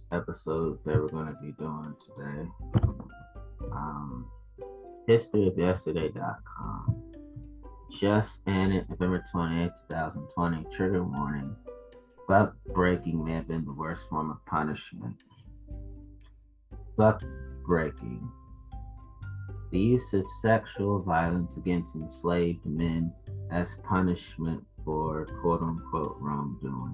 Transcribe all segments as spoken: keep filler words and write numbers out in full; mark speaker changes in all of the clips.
Speaker 1: episode that we're going to be doing today. Um, history of yesterday dot com. Just ended November twenty-eighth, twenty twenty. Trigger warning. Buck breaking may have been the worst form of punishment. Buck breaking. The use of sexual violence against enslaved men as punishment for quote unquote wrongdoing.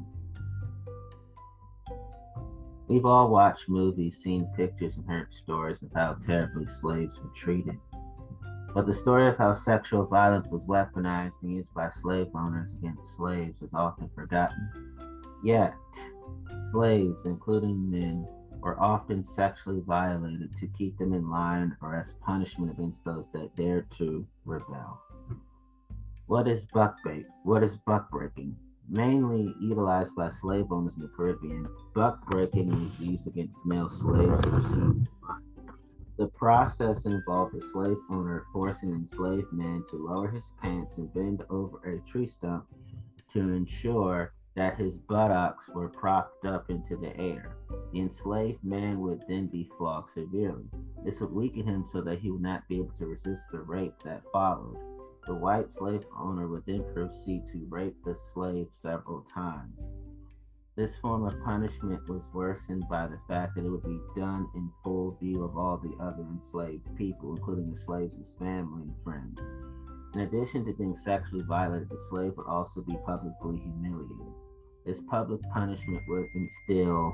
Speaker 1: We've all watched movies, seen pictures, and heard stories of how terribly slaves were treated. But the story of how sexual violence was weaponized and used by slave owners against slaves is often forgotten. Yet, slaves, including men, were often sexually violated to keep them in line or as punishment against those that dared to rebel. What is buckbait? What is buckbreaking? Mainly utilized by slave owners in the Caribbean, buckbreaking was used against male slaves who received money. The process involved a slave owner forcing an enslaved man to lower his pants and bend over a tree stump to ensure that his buttocks were propped up into the air. The enslaved man would then be flogged severely. This would weaken him so that he would not be able to resist the rape that followed. The white slave owner would then proceed to rape the slave several times. This form of punishment was worsened by the fact that it would be done in full view of all the other enslaved people, including the slaves' family and friends. In addition to being sexually violated, the slave would also be publicly humiliated. This public punishment would instill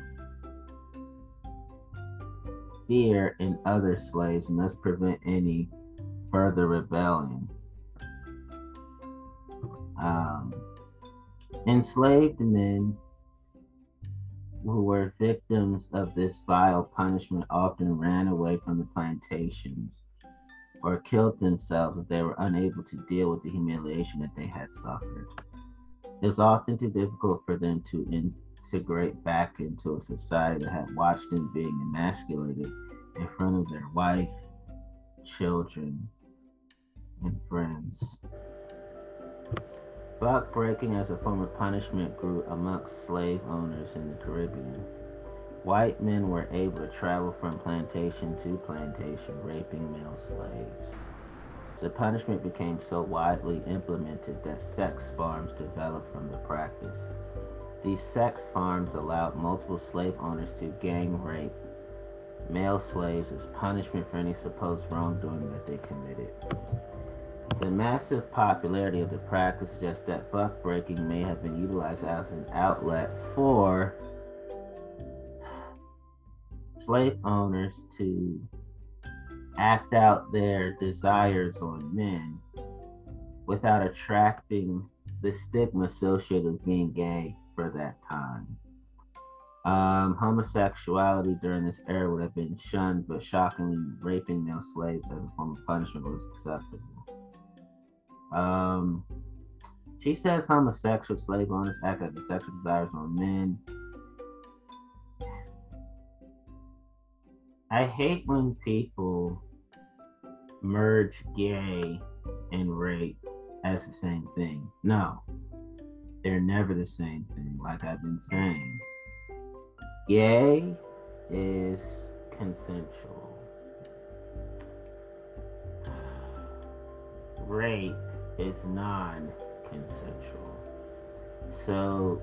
Speaker 1: fear in other slaves and thus prevent any further rebellion. Um, enslaved men who were victims of this vile punishment often ran away from the plantations or killed themselves as they were unable to deal with the humiliation that they had suffered. It was often too difficult for them to integrate back into a society that had watched them being emasculated in front of their wife, children, and friends. Buck breaking as a form of punishment grew amongst slave owners in the Caribbean. White men were able to travel from plantation to plantation, raping male slaves. The punishment became so widely implemented that sex farms developed from the practice. These sex farms allowed multiple slave owners to gang rape male slaves as punishment for any supposed wrongdoing that they committed. The massive popularity of the practice suggests that buck breaking may have been utilized as an outlet for slave owners to act out their desires on men without attracting the stigma associated with being gay for that time. Um, homosexuality during this era would have been shunned, but shockingly, raping male slaves as a form of punishment was acceptable. Um, she says homosexual slave owners act out their sexual desires on men. I hate when people merge gay and rape as the same thing. No, they're never the same thing, like I've been saying. Gay is consensual. Rape is non consensual. So,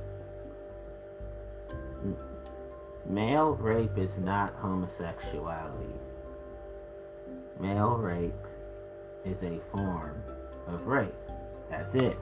Speaker 1: male rape is not homosexuality. Male rape is a form of rape. That's it.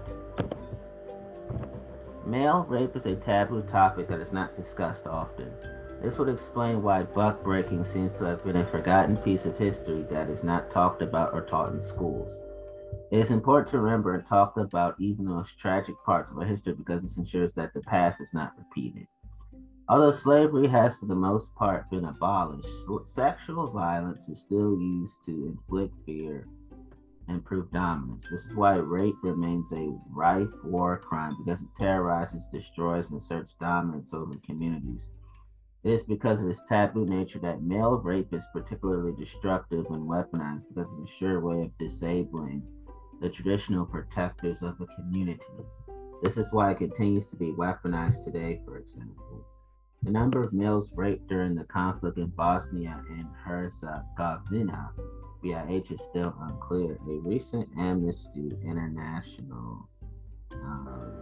Speaker 1: Male rape is a taboo topic that is not discussed often. This would explain why buck breaking seems to have been a forgotten piece of history that is not talked about or taught in schools. It is important to remember and talk about even those tragic parts of our history because this ensures that the past is not repeated. Although slavery has for the most part been abolished, sexual violence is still used to inflict fear and prove dominance. This is why rape remains a rife war crime because it terrorizes, destroys, and asserts dominance over communities. It is because of its taboo nature that male rape is particularly destructive when weaponized because it's a sure way of disabling the traditional protectors of a community. This is why it continues to be weaponized today, for example. The number of males raped during the conflict in Bosnia and Herzegovina, B I H, is still unclear. A recent Amnesty International um,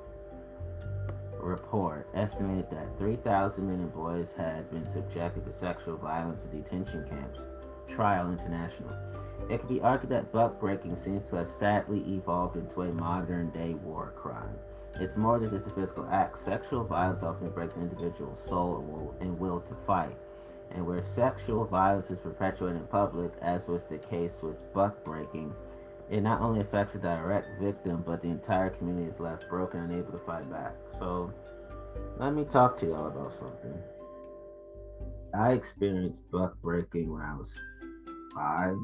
Speaker 1: report estimated that three thousand men and boys had been subjected to sexual violence in detention camps. Trial International. It could be argued that buck breaking seems to have sadly evolved into a modern day war crime. It's more than just a physical act. Sexual violence often breaks an individual's soul and will to fight. And where sexual violence is perpetuated in public, as was the case with buck breaking, it not only affects the direct victim, but the entire community is left broken and unable to fight back. So, let me talk to y'all about something. I experienced buck breaking when I was five.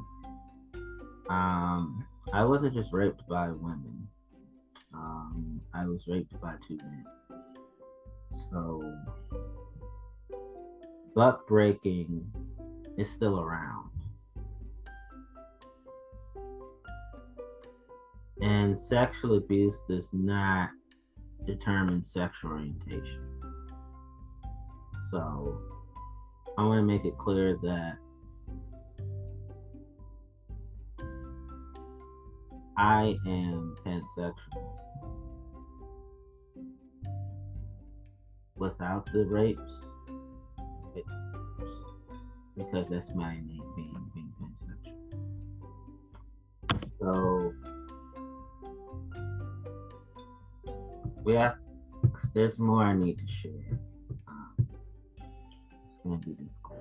Speaker 1: Um, I wasn't just raped by women. Um, I was raped by two men. So, buck breaking is still around. And sexual abuse does not determine sexual orientation. So, I want to make it clear that I am pansexual without the rapes, because that's my innate being, being pansexual. So we have, there's more I need to share. Um, it's going to be difficult.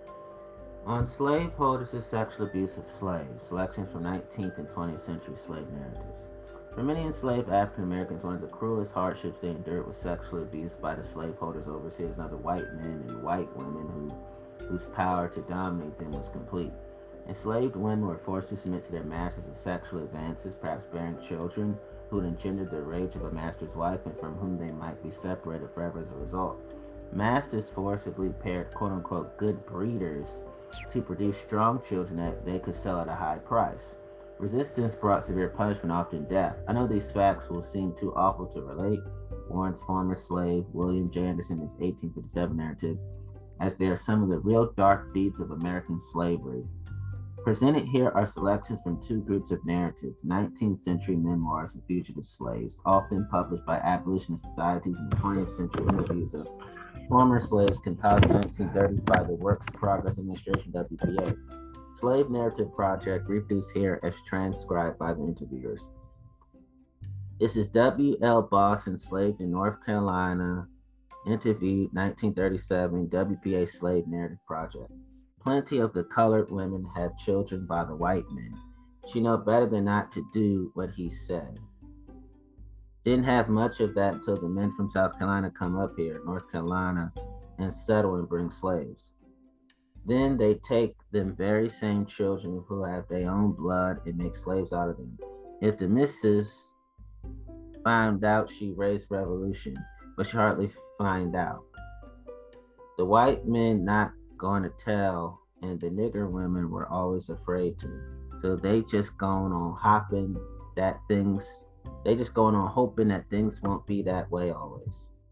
Speaker 1: On slaveholders and sexual abuse of slaves, selections from nineteenth and twentieth century slave narratives. For many enslaved African Americans, one of the cruelest hardships they endured was sexual abuse by the slaveholders, overseers, and other white men and white women who, whose power to dominate them was complete. Enslaved women were forced to submit to their masters as sexual advances, perhaps bearing children who had engendered the rage of a master's wife and from whom they might be separated forever as a result. Masters forcibly paired quote unquote good breeders to produce strong children that they could sell at a high price. Resistance brought severe punishment, often death. I know these facts will seem too awful to relate. Warren's former slave, William J. Anderson, his eighteen fifty-seven narrative, as they are some of the real dark deeds of American slavery. Presented here are selections from two groups of narratives, nineteenth century memoirs of fugitive slaves, often published by abolitionist societies, and twentieth century interviews of former slaves compiled in the nineteen thirties by the Works Progress Administration, W P A. Slave Narrative Project, reproduced here as transcribed by the interviewers. This is W L Boss, enslaved in North Carolina, interviewed nineteen thirty-seven, W P A Slave Narrative Project. Plenty of the colored women had children by the white men. She know better than not to do what he said. Didn't have much of that until the men from South Carolina come up here, North Carolina, and settle and bring slaves. Then they take them very same children who have their own blood and make slaves out of them. If the missus found out, she raised revolution, but she hardly find out. The white men not going to tell, and the nigger women were always afraid to. So they just going on hopping that things, they just going on hoping that things won't be that way always.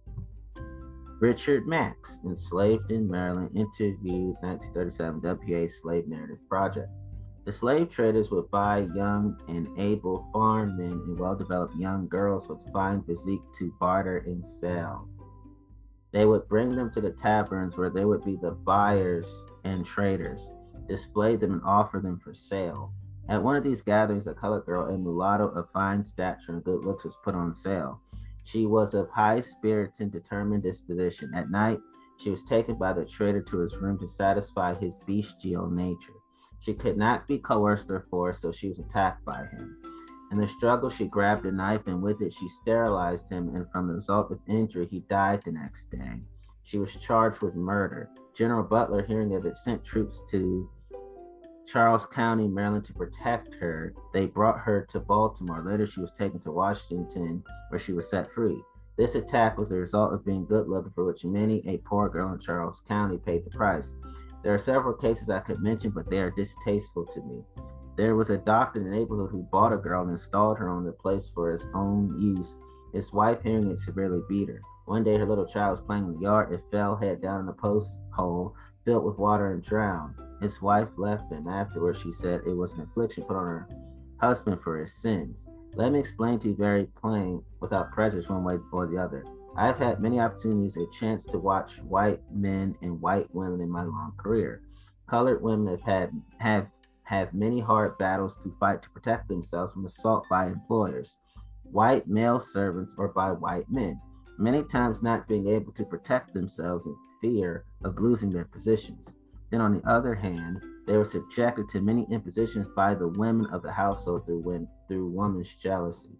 Speaker 1: Richard Max, enslaved in Maryland, interviewed nineteen thirty-seven, W P A Slave Narrative Project. The slave traders would buy young and able farm men and well-developed young girls with fine physique to barter and sell. They would bring them to the taverns where they would be the buyers and traders, display them and offer them for sale. At one of these gatherings, a colored girl, a mulatto of fine stature and good looks, was put on sale. She was of high spirits and determined disposition. At night, she was taken by the trader to his room to satisfy his bestial nature. She could not be coerced or forced, so she was attacked by him. In the struggle, she grabbed a knife, and with it, she sterilized him, and from the result of injury, he died the next day. She was charged with murder. General Butler, hearing of it, sent troops to Charles County, Maryland, to protect her. They brought her to Baltimore. Later, she was taken to Washington, where she was set free. This attack was the result of being good looking, for which many a poor girl in Charles County paid the price. There are several cases I could mention, but they are distasteful to me. There was a doctor in the neighborhood who bought a girl and installed her on the place for his own use. His wife, hearing it, severely beat her. One day, her little child was playing in the yard. It fell head down in a post hole filled with water and drowned. His wife left him. Afterwards, she said it was an affliction put on her husband for his sins. Let me explain to you very plain, without prejudice, one way or the other. I've had many opportunities, a chance to watch white men and white women in my long career. Colored women have had have have many hard battles to fight to protect themselves from assault by employers, white male servants, or by white men, many times not being able to protect themselves in fear of losing their positions. Then, on the other hand, they were subjected to many impositions by the women of the household through, through woman's jealousy.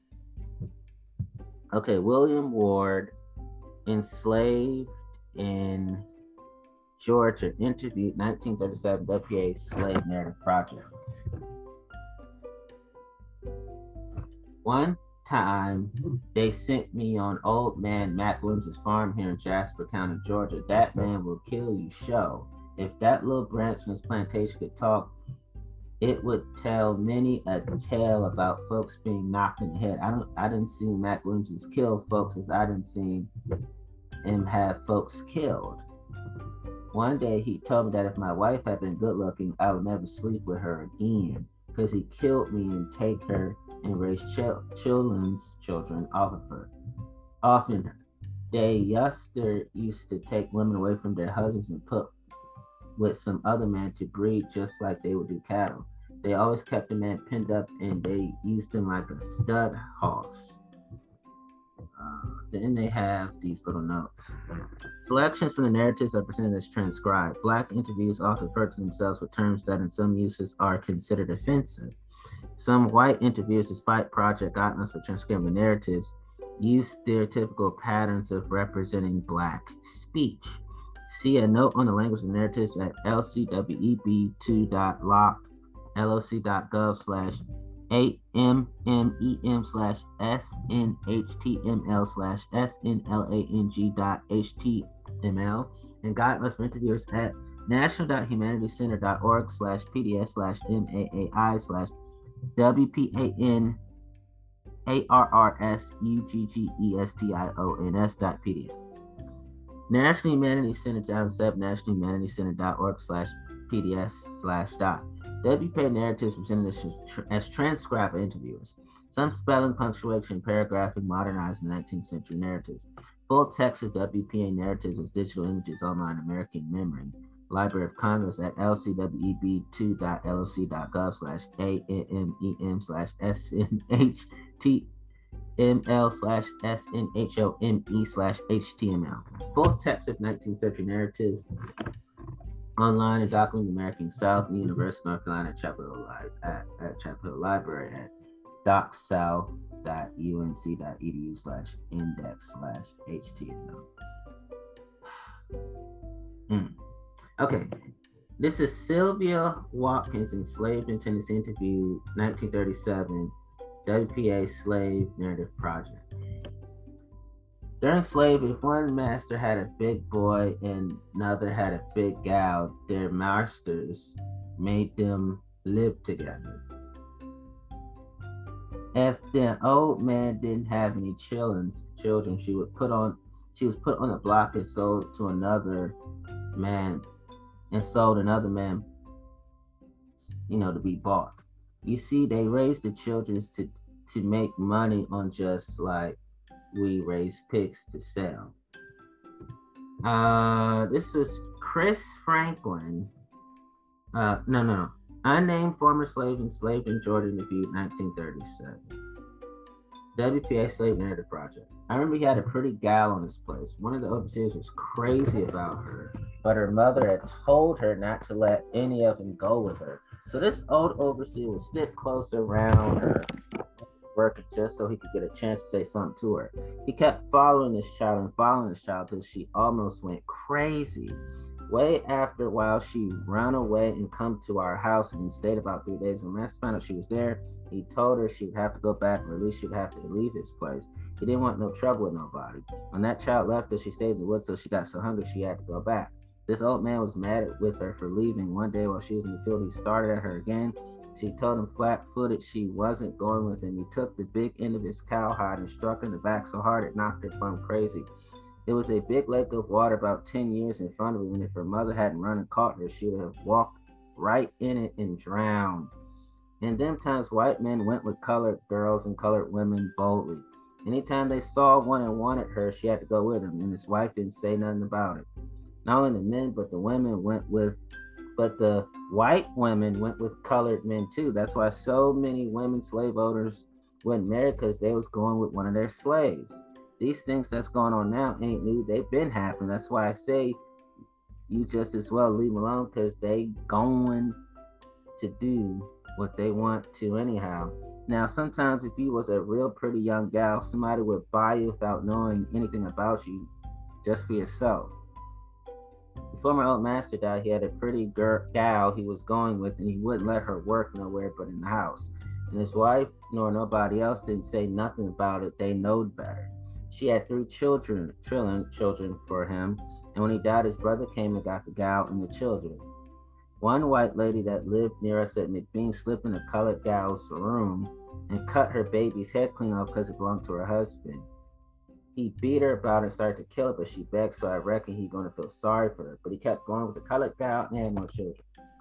Speaker 1: Okay, William Ward, enslaved in Georgia, interviewed nineteen thirty-seven W P A Slave Narrative Project. One time they sent me on old man Mac Williams' farm here in Jasper County, Georgia. That man will kill you show. If that little branch in his plantation could talk, it would tell many a tale about folks being knocked in the head. I don't I didn't see Mac Williams kill folks as I didn't see him have folks killed. One day he told me that if my wife had been good looking, I would never sleep with her again, because he killed me and take her and raise ch- children's children off of her. Often they yuster used to take women away from their husbands and put with some other man to breed just like they would do cattle. They always kept the man pinned up and they used him like a stud horse. Uh, then they have these little notes. Selections from the narratives are presented as transcribed. Black interviews often refer to themselves with terms that in some uses are considered offensive. Some white interviewers, despite Project Atlas for transcribing the narratives, use stereotypical patterns of representing Black speech. See a note on the language of the narratives at L C W E B two dot loc L O C dot gov slash A M M E M slash S N H T M L slash S N L A N G dot H T M L and guidelines for interviewers at national dot humanity center dot org slash P D S slash M A A I slash W P A N A R R S U G G E S T I O N S dot P D F. National Humanities Center dot seven national humanities center dot org slash P D S slash dot. W P A narratives presented as, as transcribed interviewers. Some spelling, punctuation, paragraphing modernized in nineteenth century narratives. Full text of W P A narratives with digital images online American Memory. Library of Congress at L C W E B two dot L O C dot gov slash A M E M slash S N H T M L slash S N H O M E slash H T M L. Full text of nineteenth century narratives online at Document American South, the University of North Carolina at Chapel Hill, at, at Chapel Hill Library at docsouth dot U N C dot E D U slash index slash H T M L. Mm. Okay, this is Sylvia Watkins, enslaved in Tennessee, interview nineteen thirty-seven, W P A Slave Narrative Project. During slavery, if one master had a big boy and another had a big gal, their masters made them live together. If the old man didn't have any children, children, she would put on, she was put on a block and sold to another man, and sold another man, you know, to be bought. You see, they raised the children to to make money on just like we raise pigs to sell. Uh, this was Chris Franklin. Uh, no, no, no. Unnamed former slave enslaved in Georgia, interviewed nineteen thirty-seven. W P A Slave Narrative Project. I remember he had a pretty gal on his place. One of the overseers was crazy about her, but her mother had told her not to let any of them go with her. So this old overseer would stick close around her, working just so he could get a chance to say something to her. He kept following this child and following this child till she almost went crazy. Way after a while, she ran away and come to our house and stayed about three days. When Master found out she was there, he told her she would have to go back, or at least she would have to leave his place. He didn't want no trouble with nobody. When that child left her, she stayed in the woods till she got so hungry she had to go back. This old man was mad with her for leaving. One day while she was in the field, he started at her again. She told him flat-footed she wasn't going with him. He took the big end of his cowhide and struck her in the back so hard it knocked her plumb crazy. There was a big lake of water about ten years in front of her, and if her mother hadn't run and caught her, she would have walked right in it and drowned. In them times, white men went with colored girls and colored women boldly. Anytime they saw one and wanted her, she had to go with him, and his wife didn't say nothing about it. Not only the men, but the women went with, but the white women went with colored men too. That's why so many women slave owners wouldn't marry because they was going with one of their slaves. These things that's going on now ain't new. They've been happening. That's why I say you just as well leave them alone because they going to do what they want to anyhow. Now, sometimes if you was a real pretty young gal, somebody would buy you without knowing anything about you, just for yourself. Before my old master died, he had a pretty girl gal he was going with, and he wouldn't let her work nowhere but in the house. And his wife nor nobody else didn't say nothing about it. They knowed better. She had three children, children, children for him, and when he died, his brother came and got the gal and the children. One white lady that lived near us at McBean slipped in a colored gal's room and cut her baby's head clean off because it belonged to her husband. He beat her about it and started to kill her, but she begged, so I reckon he's going to feel sorry for her. But he kept going with the colored gal and had no children.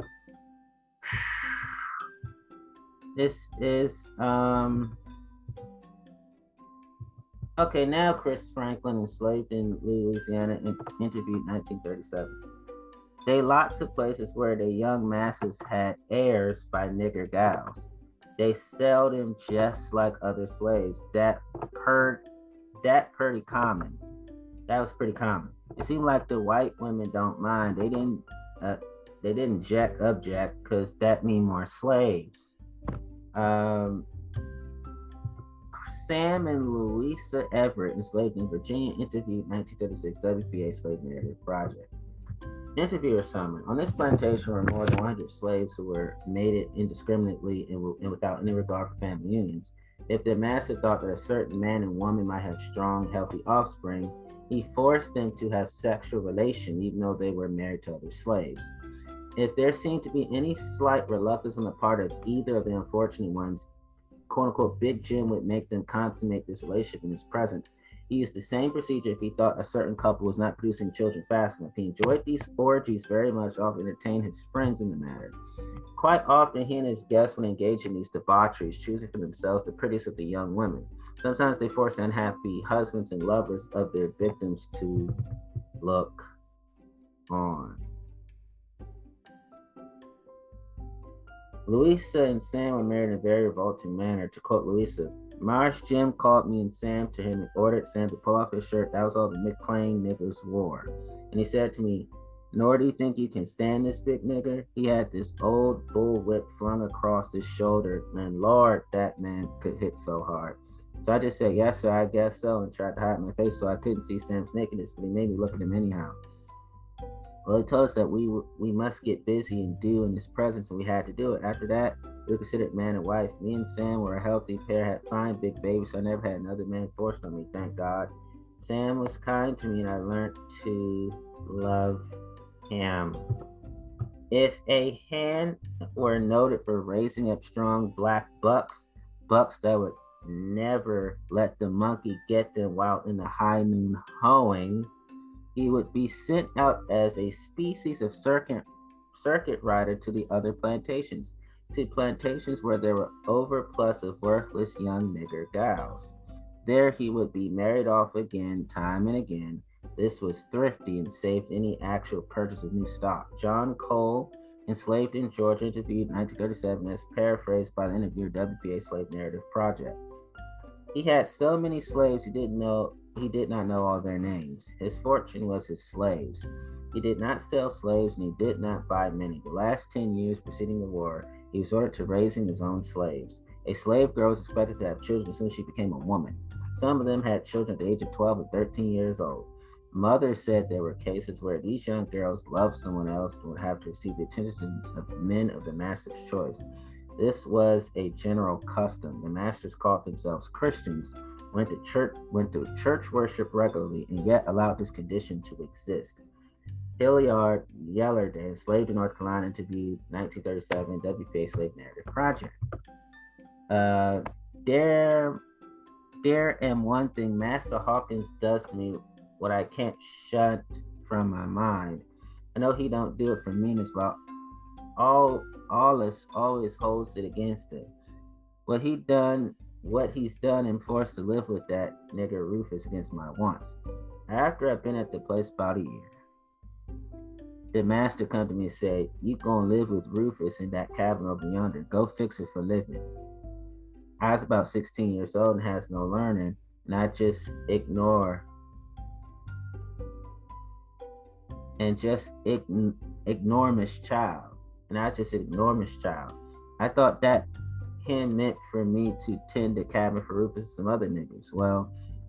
Speaker 1: This is, um, okay, now Chris Franklin, enslaved in Louisiana, interviewed nineteen thirty-seven. They lots of places where the young masses had heirs by nigger gals. They sell them just like other slaves. That per that pretty common. That was pretty common. It seemed like the white women don't mind. They didn't uh, they didn't jack object because that mean more slaves. Um, Sam and Louisa Everett, enslaved in Virginia, interviewed nineteen thirty-six W P A Slave Narrative Project. Interviewer summary. On this plantation were more than one hundred slaves who were mated indiscriminately and, and without any regard for family unions. If their master thought that a certain man and woman might have strong, healthy offspring, he forced them to have sexual relation even though they were married to other slaves. If there seemed to be any slight reluctance on the part of either of the unfortunate ones, quote unquote, Big Jim would make them consummate this relationship in his presence. He used the same procedure if he thought a certain couple was not producing children fast enough. He enjoyed these orgies very much, often entertained his friends in the matter. Quite often, he and his guests would engage in these debaucheries, choosing for themselves the prettiest of the young women. Sometimes they forced the unhappy husbands and lovers of their victims to look on. Louisa and Sam were married in a very revolting manner. To quote Louisa, Marsh Jim called me and Sam to him and ordered Sam to pull off his shirt. That was all the McLean niggers wore. And he said to me, nor do you think you can stand this big nigger? He had this old bullwhip flung across his shoulder, and Lord, that man could hit so hard. So I just said, yes, sir, I guess so, and tried to hide my face so I couldn't see Sam's nakedness, but he made me look at him anyhow. Well, he told us that we we must get busy and do in his presence, and we had to do it. After that, we were considered man and wife. Me and Sam were a healthy pair, had fine big babies, so I never had another man forced on me, thank God. Sam was kind to me, and I learned to love him. If a hen were noted for raising up strong black bucks, bucks that would never let the monkey get them while in the high noon hoeing, he would be sent out as a species of circuit, circuit rider to the other plantations, to plantations where there were overplus of worthless young nigger gals. There he would be married off again, time and again. This was thrifty and saved any actual purchase of new stock. John Cole, enslaved in Georgia, interviewed nineteen thirty-seven, as paraphrased by the interviewer W P A Slave Narrative Project. He had so many slaves he didn't know he did not know all their names. His fortune was his slaves. He did not sell slaves and he did not buy many. The last ten years preceding the war, he resorted to raising his own slaves. A slave girl was expected to have children as soon as she became a woman. Some of them had children at the age of twelve and thirteen years old. Mother said there were cases where these young girls loved someone else and would have to receive the attentions of men of the master's choice. This was a general custom. The masters called themselves Christians, went to church, went to church worship regularly, and yet allowed this condition to exist. Hilliard Yellerday, enslaved in North Carolina, interviewed nineteen thirty-seven W P A Slave Narrative Project. Uh, there, there am one thing Master Hawkins does to me what I can't shut from my mind. I know he don't do it for meanness, but all all us always holds it against him. What he done, what he's done, and forced to live with that nigger Rufus against my wants. After I've been at the place about a year, the master come to me and say, "You gonna live with Rufus in that cabin over yonder? Go fix it for living." I was about sixteen years old and has no learning, and I just ignore and just ign- ignore Miss Child, and I just ignore Miss Child. I thought that him meant for me to tend the cabin for Rufus and some other niggas. Well,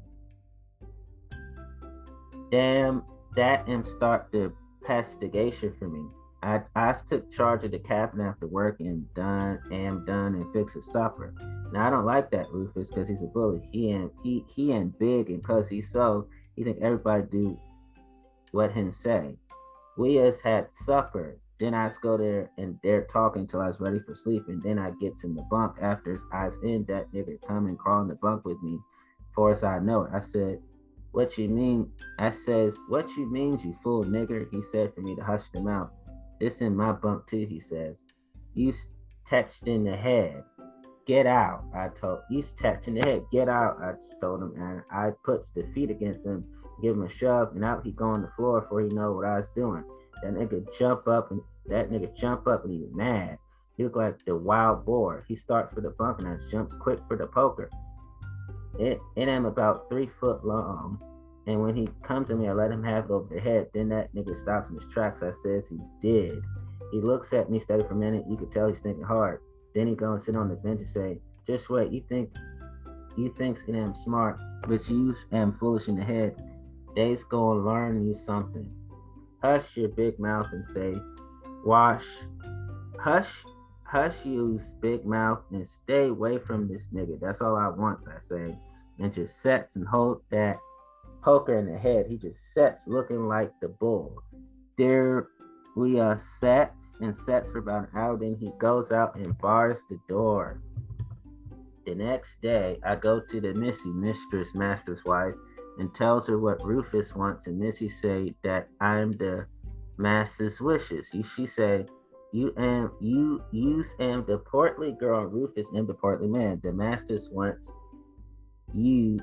Speaker 1: damn, that am start the pestigation for me. I, I took charge of the cabin after work and done am done and fix his supper. Now I don't like that Rufus because he's a bully. He and he he and big and cause he's so he think everybody do what him say. We has had supper. Then I just go there and they're talking till I was ready for sleep, and then I gets in the bunk after I was in that nigga come and crawl in the bunk with me. For as I know it, I said, "What you mean?" I says, "What you means, you fool nigger?" He said for me to hush them out. "This in my bunk too," he says. "You touched in the head. Get out," I told. "You touched in the head. Get out," I told him, and I puts the feet against him, give him a shove, and out he go on the floor before he know what I was doing. That nigga jump up and that nigga jump up and he was mad. He looked like the wild boar. He starts for the bunk and I jumps quick for the poker. It it am about three foot long. And when he comes to me, I let him have it over the head. Then that nigga stops in his tracks. I says he's dead. He looks at me steady for a minute. You could tell he's thinking hard. Then he go and sit on the bench and say, "Just wait. You think you thinks I am smart, but you am foolish in the head. They's gonna learn you something. Hush your big mouth and say, wash. Hush, hush you's big mouth and stay away from this nigga. That's all I want," I say. And just sets and hold that poker in the head. He just sets looking like the bull. There we uh sets and sets for about an hour. Then he goes out and bars the door. The next day, I go to the Missy, mistress, master's wife, and tells her what Rufus wants, and Missy say that I'm the master's wishes. She say, "You am you use am the portly girl, Rufus am the portly man. The master's wants you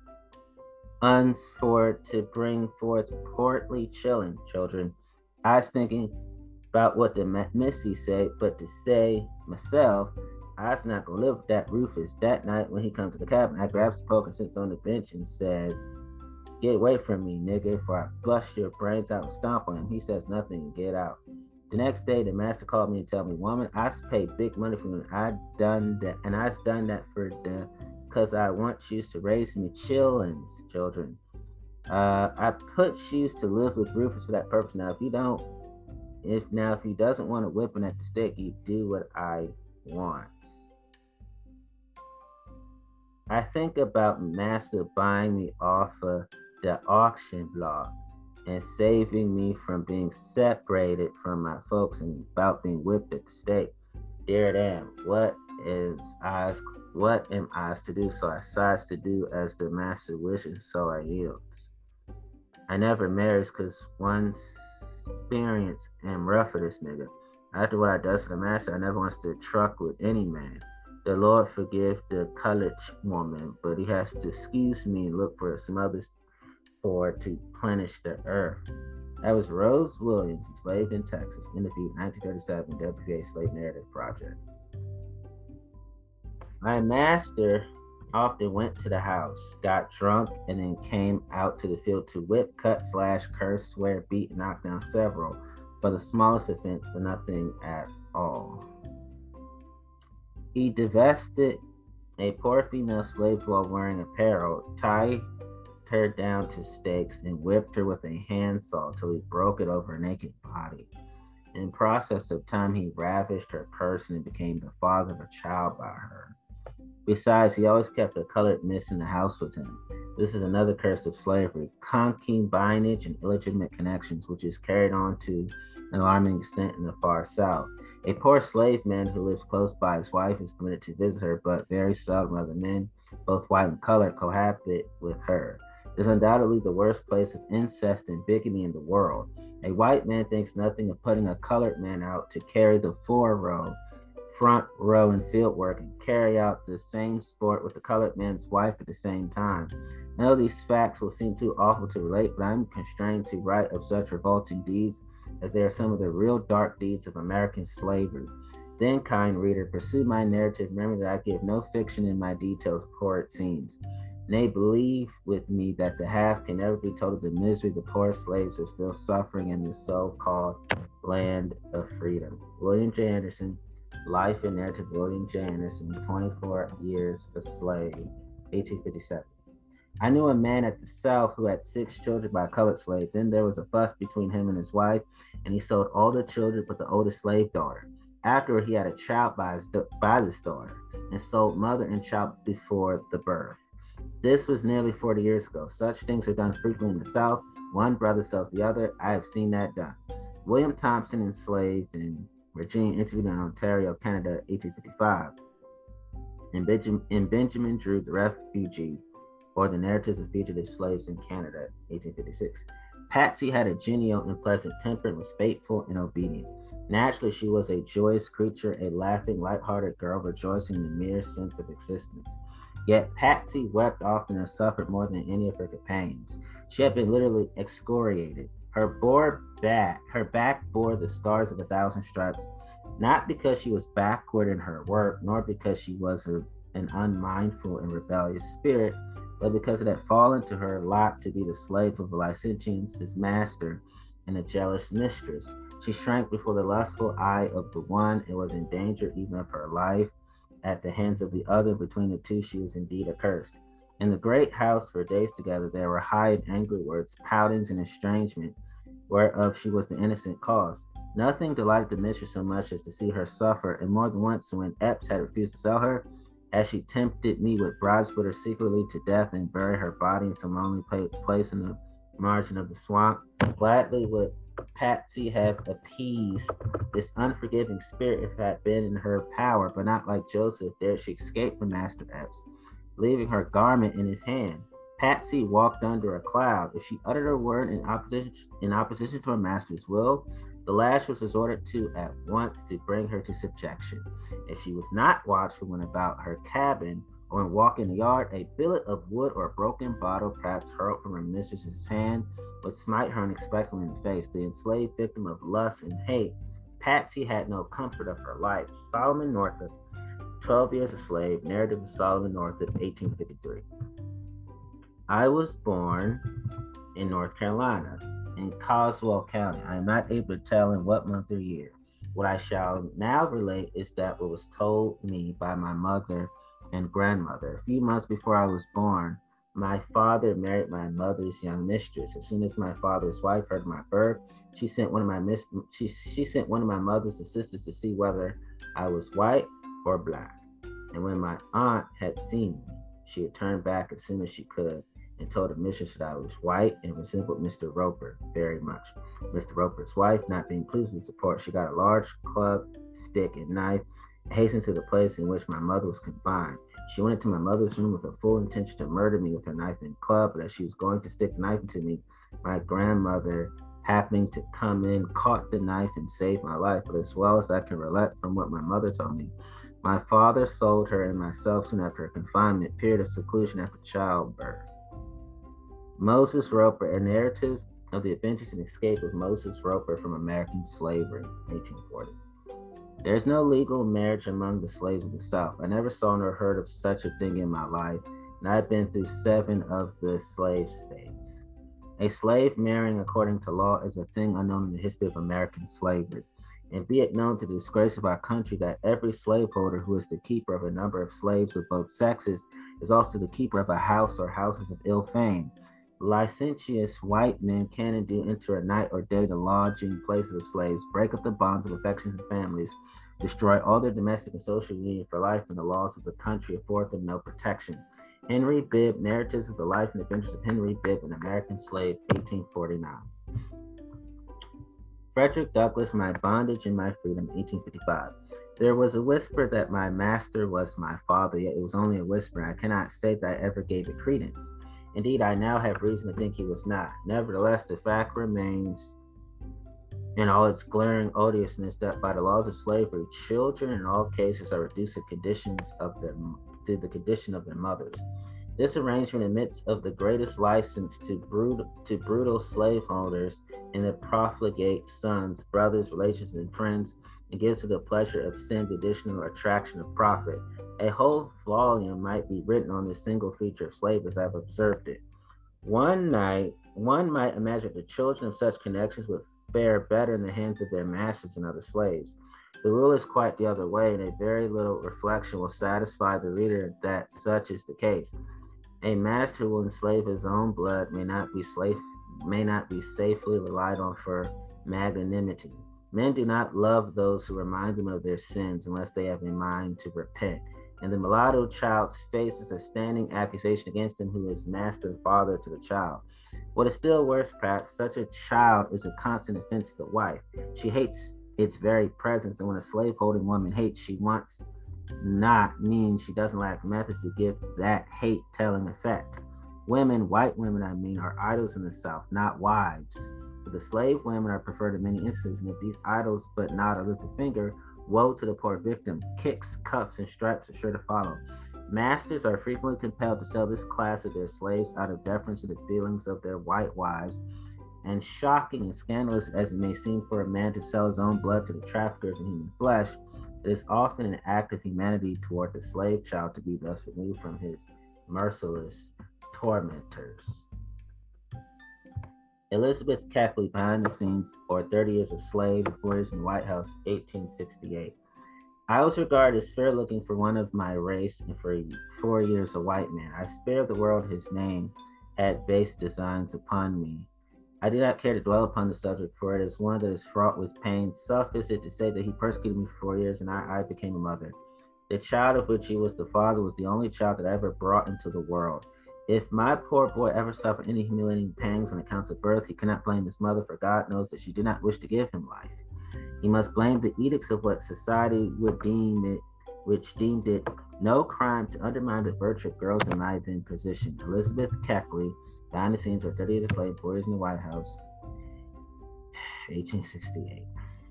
Speaker 1: uns for to bring forth portly children. Children." I was thinking about what the Missy said, but to say myself, I was not gonna live with that Rufus. That night when he comes to the cabin, I grabs the poker, sits on the bench, and says, "Get away from me, nigga, before I bust your brains out and stomp on him." He says nothing and get out. The next day, the master called me and tell me, "Woman, I paid big money for you. I done that, and I done that for the, cause I want you to raise me chillins, children. Uh, I put you to live with Rufus for that purpose. Now, if you don't, if now if he doesn't want a whipping at the stick, you do what I want." I think about Massa buying me off of the auction block and saving me from being separated from my folks and about being whipped at the stake. Dear damn, what is I what am I to do? So I decides to do as the master wishes, so I yield. I never marries cause one experience am rough for this nigga. After what I does for the master, I never wants to truck with any man. The Lord forgive the college woman, but he has to excuse me and look for some others for to plenish the earth. That was Rose Williams, enslaved in Texas, interviewed nineteen thirty-seven, W P A Slave Narrative Project. My master often went to the house, got drunk, and then came out to the field to whip, cut, slash, curse, swear, beat, and knock down several for the smallest offense, for nothing at all. He divested a poor female slave while wearing apparel, tied her down to stakes, and whipped her with a handsaw till he broke it over her naked body. In process of time, he ravished her person and became the father of a child by her. Besides, he always kept a colored miss in the house with him. This is another curse of slavery, concubinage and illegitimate connections, which is carried on to an alarming extent in the far south. A poor slave man who lives close by his wife is permitted to visit her, but very seldom other men, both white and colored, cohabit with her. It is undoubtedly the worst place of incest and bigamy in the world. A white man thinks nothing of putting a colored man out to carry the fore row, front row in field work and carry out the same sport with the colored man's wife at the same time. None of these facts will seem too awful to relate, but I am constrained to write of such revolting deeds as they are some of the real dark deeds of American slavery. Then, kind reader, pursue my narrative, remember that I give no fiction in my details of horrid scenes. Nay, believe with me that the half can never be told of the misery the poor slaves are still suffering in this so-called land of freedom. William J. Anderson, Life and Narrative of William J. Anderson, twenty-four Years a Slave, eighteen fifty-seven. I knew a man at the South who had six children by a colored slave. Then there was a fuss between him and his wife, and he sold all the children but the oldest slave daughter. Afterward, he had a child by, his, by this daughter, and sold mother and child before the birth. This was nearly forty years ago. Such things are done frequently in the South. One brother sells the other. I have seen that done. William Thompson, enslaved in Virginia, interviewed in Ontario, Canada, eighteen fifty-five. In Benjamin, in Benjamin Drew, The Refugee, or The Narratives of Fugitive Slaves in Canada, eighteen fifty-six. Patsy had a genial and pleasant temper and was faithful and obedient. Naturally, she was a joyous creature, a laughing, light-hearted girl rejoicing in the mere sense of existence. Yet Patsy wept often and suffered more than any of her companions. She had been literally excoriated. Her bore back, her back bore the scars of a thousand stripes, not because she was backward in her work, nor because she was a, an unmindful and rebellious spirit, but because it had fallen to her lot to be the slave of a licentious, his master, and a jealous mistress. She shrank before the lustful eye of the one and was in danger even of her life. At the hands of the other, between the two, she was indeed accursed. In the great house for days together, there were high and angry words, poutings and estrangement, whereof she was the innocent cause. Nothing delighted the mistress so much as to see her suffer, and more than once, when Epps had refused to sell her, as she tempted me with bribes, put her secretly to death and bury her body in some lonely place in the margin of the swamp. Gladly would Patsy have appeased this unforgiving spirit if it had been in her power, but not like Joseph dared she escape from Master Epps, leaving her garment in his hand. Patsy walked under a cloud. If she uttered a word in opposition in opposition to her master's will, the lash was resorted to at once to bring her to subjection. If she was not watchful when about her cabin or when walking the yard, a billet of wood or a broken bottle, perhaps hurled from her mistress's hand, would smite her unexpectedly in the face. The enslaved victim of lust and hate, Patsy had no comfort of her life. Solomon Northup, twelve Years a Slave, Narrative of Solomon Northup, eighteen fifty-three. I was born in North Carolina, in Caldwell County. I am not able to tell in what month or year. What I shall now relate is that what was told me by my mother and grandmother. A few months before I was born, my father married my mother's young mistress. As soon as my father's wife heard of my birth, she sent one of my mis- she, she sent one of my mother's assistants to see whether I was white or black. And when my aunt had seen me, she had turned back as soon as she could and told the mistress that I was white and resembled Mister Roper very much. Mister Roper's wife, not being pleased with the support, she got a large club, stick, and knife and hastened to the place in which my mother was confined. She went into my mother's room with a full intention to murder me with her knife and club, but as she was going to stick the knife into me, my grandmother, happening to come in, caught the knife and saved my life. But as well as I can relate from what my mother told me, my father sold her and myself soon after a confinement period of seclusion after childbirth. Moses Roper, a narrative of the adventures and escape of Moses Roper from American slavery, eighteen forty. There is no legal marriage among the slaves of the South. I never saw nor heard of such a thing in my life, and I've been through seven of the slave states. A slave marrying according to law is a thing unknown in the history of American slavery. And be it known to the disgrace of our country that every slaveholder who is the keeper of a number of slaves of both sexes is also the keeper of a house or houses of ill fame. Licentious white men can and do enter at night or day the lodging places of slaves, break up the bonds of affection and families, destroy all their domestic and social union for life, and the laws of the country afford them no protection. Henry Bibb, Narratives of the Life and Adventures of Henry Bibb, an American Slave, eighteen forty-nine. Frederick Douglass, My Bondage and My Freedom, eighteen fifty-five. There was a whisper that my master was my father, yet it was only a whisper. I cannot say that I ever gave it credence. Indeed, I now have reason to think he was not. Nevertheless, the fact remains in all its glaring odiousness that by the laws of slavery, children in all cases are reduced to conditions of their to the condition of their mothers. This arrangement admits of the greatest license to brutal to brutal slaveholders and their profligate sons, brothers, relations, and friends, and gives to the pleasure of sin the additional attraction of profit. A whole volume might be written on this single feature of slavery as I've observed it. One night, one might imagine the children of such connections would fare better in the hands of their masters than other slaves. The rule is quite the other way, and a very little reflection will satisfy the reader that such is the case. A master who will enslave his own blood may not be slave, may not be safely relied on for magnanimity. Men do not love those who remind them of their sins unless they have a mind to repent. And the mulatto child's face is a standing accusation against him who is master and father to the child. What is still worse, perhaps, such a child is a constant offense to the wife. She hates its very presence, and when a slave-holding woman hates, she wants not mean she doesn't lack methods to give that hate telling effect. Women, white women, I mean, are idols in the South, not wives. But the slave women are preferred in many instances, and if these idols but not or lift a finger, woe to the poor victim. Kicks, cuffs, and stripes are sure to follow. Masters are frequently compelled to sell this class of their slaves out of deference to the feelings of their white wives, and shocking and scandalous as it may seem for a man to sell his own blood to the traffickers in human flesh, it is often an act of humanity toward the slave child to be thus removed from his merciless tormentors. Elizabeth Keckley, Behind the Scenes, or thirty Years a Slave, Four Years in the White House, eighteen sixty-eight. I was regarded as fair looking for one of my race, and for four years a white man. I spared the world his name had base designs upon me. I do not care to dwell upon the subject, for it is one that is fraught with pain. Suffice it to say that he persecuted me for four years, and I, I became a mother. The child of which he was the father was the only child that I ever brought into the world. If my poor boy ever suffered any humiliating pangs on account of birth, he cannot blame his mother, for God knows that she did not wish to give him life. He must blame the edicts of what society would deem it, which deemed it no crime to undermine the virtue of girls in my then position. Elizabeth Keckley, Behind the Scenes, or thirty Years a Slave, Four Years in the White House, eighteen sixty-eight.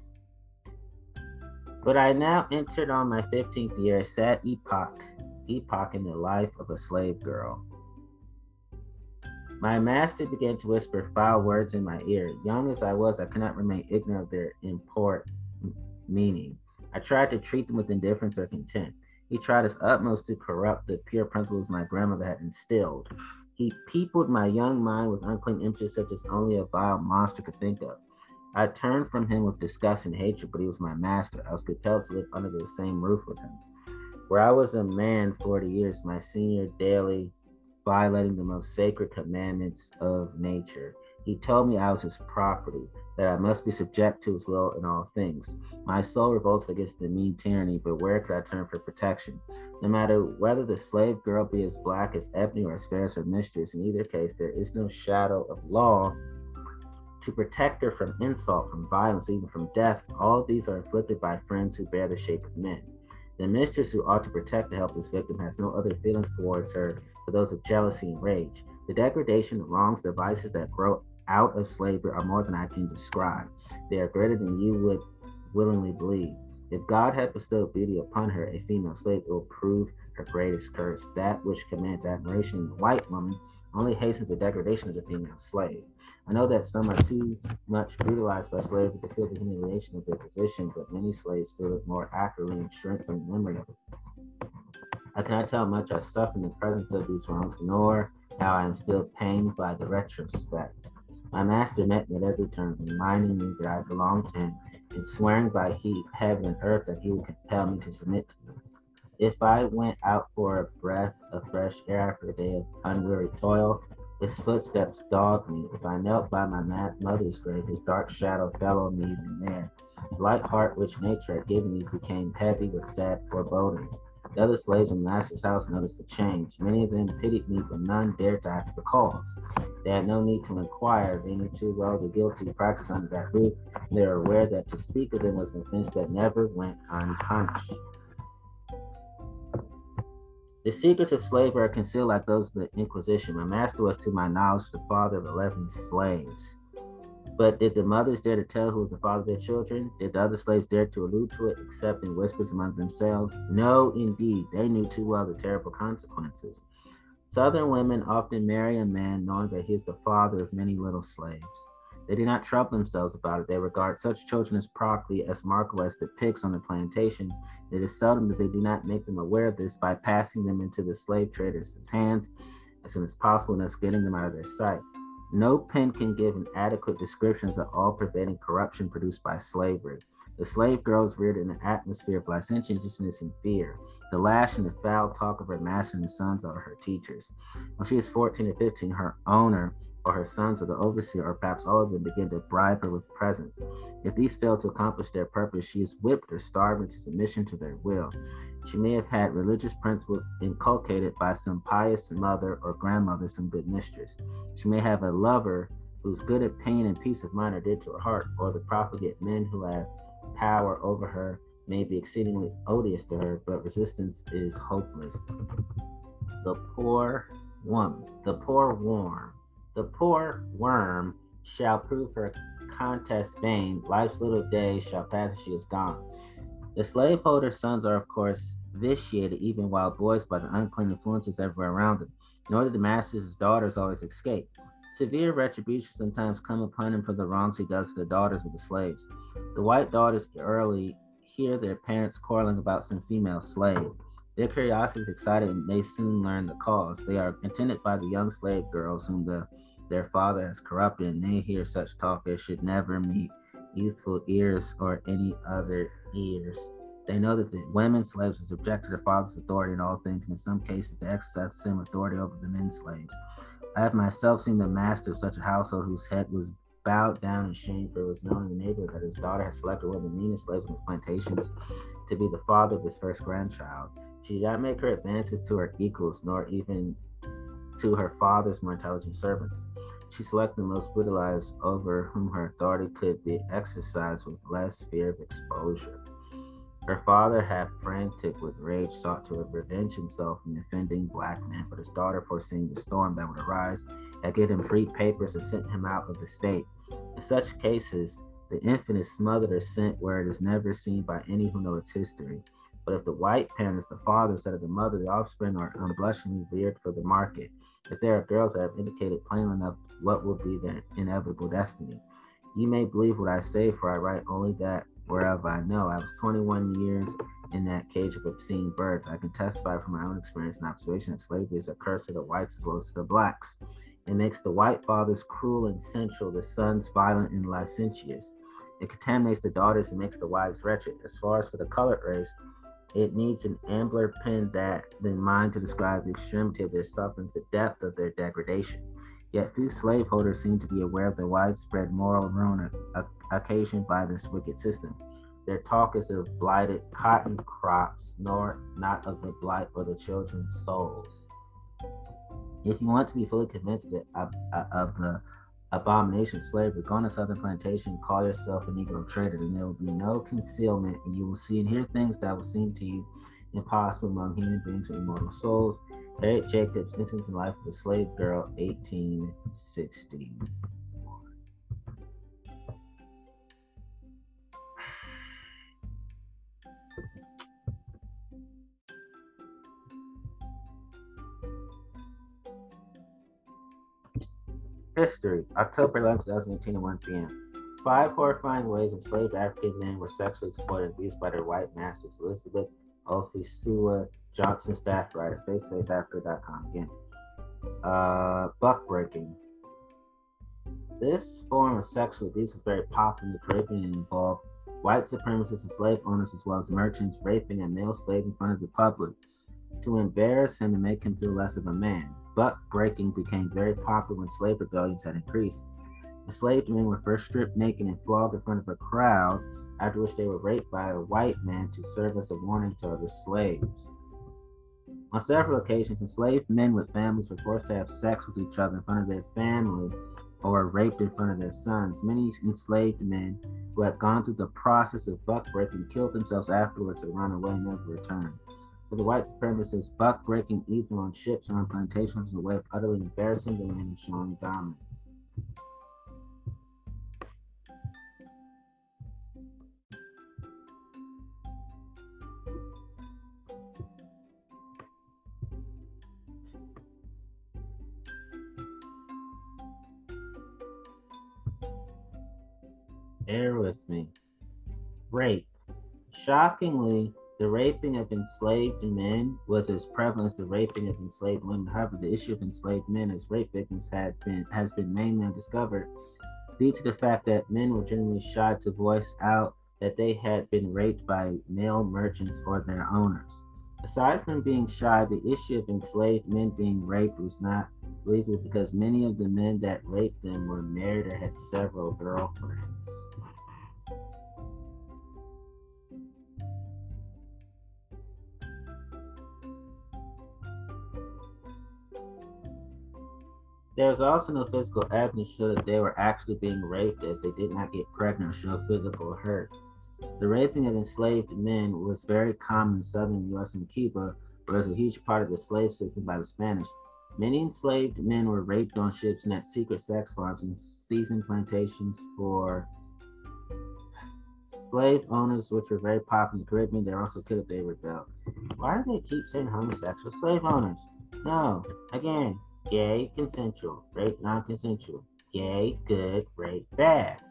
Speaker 1: But I now entered on my fifteenth year, a sad epoch, epoch in the life of a slave girl. My master began to whisper foul words in my ear. Young as I was, I could not remain ignorant of their import meaning. I tried to treat them with indifference or contempt. He tried his utmost to corrupt the pure principles my grandmother had instilled. He peopled my young mind with unclean images such as only a vile monster could think of. I turned from him with disgust and hatred, but he was my master. I was compelled to live under the same roof with him. Where I was a man forty years, my senior daily violating the most sacred commandments of nature. He told me I was his property, that I must be subject to his will in all things. My soul revolted against the mean tyranny, but where could I turn for protection? No matter whether the slave girl be as black as ebony or as fair as her mistress, in either case there is no shadow of law to protect her from insult, from violence, even from death. All of these are inflicted by friends who bear the shape of men. The mistress who ought to protect the helpless victim has no other feelings towards her but those of jealousy and rage. The degradation, the wrongs, the vices that grow out of slavery are more than I can describe. They are greater than you would willingly believe. If God had bestowed beauty upon her, a female slave, it will prove her greatest curse. That which commands admiration in the white woman only hastens the degradation of the female slave. I know that some are too much brutalized by slavery to feel the humiliation of their position, but many slaves feel it more accurately and shrink from the memory of it. I cannot tell how much I suffer in the presence of these wrongs, nor how I am still pained by the retrospect. My master met me at every turn, reminding me that I belonged to him, and swearing by he, heaven and earth that he would compel me to submit to him. If I went out for a breath of fresh air after a day of unwearied toil, his footsteps dogged me. If I knelt by my mother's grave, his dark shadow fell on me even there. The light heart which nature had given you became heavy with sad forebodings. The other slaves in the master's house noticed the change. Many of them pitied me, but none dared to ask the cause. They had no need to inquire. They knew too well the guilty practice under that roof, and they were aware that to speak of them was an offense that never went unpunished. The secrets of slavery are concealed like those of the Inquisition. My master was, to my knowledge, the father of eleven slaves. But did the mothers dare to tell who was the father of their children? Did the other slaves dare to allude to it, except in whispers among themselves? No, indeed. They knew too well the terrible consequences. Southern women often marry a man knowing that he is the father of many little slaves. They do not trouble themselves about it. They regard such children as property as marketable as the pigs on the plantation. It is seldom that they do not make them aware of this by passing them into the slave traders' hands as soon as possible, and thus getting them out of their sight. No pen can give an adequate description of the all-pervading corruption produced by slavery. The slave girl is reared in an atmosphere of licentiousness and fear. The lash and the foul talk of her master and sons are her teachers. When she is fourteen or fifteen, her owner or her sons or the overseer, or perhaps all of them, begin to bribe her with presents. If these fail to accomplish their purpose, she is whipped or starved into submission to their will. She may have had religious principles inculcated by some pious mother or grandmother, some good mistress. She may have a lover whose good opinion and peace of mind are dear to her heart, or the profligate men who have power over her may be exceedingly odious to her, but resistance is hopeless. The poor woman, the poor worm, the poor worm shall prove her contest vain. Life's little days shall pass and she is gone. The slaveholder's sons are, of course, vitiated, even wild boys, by the unclean influences everywhere around them. Nor do the master's daughters always escape. Severe retribution sometimes come upon him for the wrongs he does to the daughters of the slaves. The white daughters early hear their parents quarreling about some female slave. Their curiosity is excited, and they soon learn the cause. They are intended by the young slave girls whom the, their father has corrupted, and they hear such talk as should never meet youthful ears or any other ears. They know that the women slaves are subject to their father's authority in all things, and in some cases they exercise the same authority over the men slaves. I have myself seen the master of such a household whose head was bowed down in shame, for it was known in the neighborhood that his daughter had selected one of the meanest slaves on his plantations to be the father of his first grandchild. She did not make her advances to her equals, nor even to her father's more intelligent servants. She selected the most brutalized, over whom her authority could be exercised with less fear of exposure. Her father, half frantic with rage, sought to revenge himself from the offending black man, but his daughter, foreseeing the storm that would arise, had given him free papers and sent him out of the state. In such cases, the infant is smothered or sent where it is never seen by any who know its history. But if the white parent is the father instead of the mother, the offspring are unblushingly reared for the market. If there are girls that have indicated plainly enough what will be their inevitable destiny. You may believe what I say, for I write only that whereof I know. I was twenty-one years in that cage of obscene birds. I can testify from my own experience and observation that slavery is a curse to the whites as well as to the blacks. It makes the white fathers cruel and sensual, the sons violent and licentious. It contaminates the daughters and makes the wives wretched. As far as for the colored race, it needs an ambler pen that than mine to describe the extremity of their sufferings, the depth of their degradation. Yet few slaveholders seem to be aware of the widespread moral ruin occasioned by this wicked system. Their talk is of blighted cotton crops, nor not of the blight of the children's souls. If you want to be fully convinced of the, of, of the abomination of slavery, go on a southern plantation, call yourself a Negro trader, and there will be no concealment, and you will see and hear things that will seem to you impossible among human beings with immortal souls. Harriet Jacobs, Instance in Life of a Slave Girl, eighteen sixty. History, October eleventh, twenty eighteen at one p m Five horrifying ways enslaved African men were sexually exploited and abused by their white masters. Elizabeth Ofisua Johnson, staff writer, face face africa dot com. Again, uh, buck breaking. This form of sexual abuse is very popular in the Caribbean and involved white supremacists and slave owners as well as merchants raping a male slave in front of the public to embarrass him and make him feel less of a man. Buck breaking became very popular when slave rebellions had increased. Enslaved men were first stripped naked and flogged in front of a crowd after which they were raped by a white man to serve as a warning to other slaves. On several occasions, enslaved men with families were forced to have sex with each other in front of their family or were raped in front of their sons. Many enslaved men who had gone through the process of buck breaking killed themselves afterwards or run away and never returned. For the white supremacists, buck breaking either on ships or on plantations was a way of utterly embarrassing the men and showing dominance. Bear with me. Rape. Shockingly, the raping of enslaved men was as prevalent as the raping of enslaved women. However, the issue of enslaved men as rape victims had been has been mainly undiscovered due to the fact that men were generally shy to voice out that they had been raped by male merchants or their owners. Aside from being shy, the issue of enslaved men being raped was not legal because many of the men that raped them were married or had several girlfriends. There was also no physical evidence to show that they were actually being raped, as they did not get pregnant or show physical hurt. The raping of enslaved men was very common in southern U S and Cuba, where it was a huge part of the slave system by the Spanish. Many enslaved men were raped on ships and at secret sex farms and seasoned plantations for slave owners, which were very popular in the Caribbean. They were also killed if they rebelled. Why do they keep saying homosexual slave owners? No, again, gay, consensual, rape, non-consensual, gay, good, rape, bad.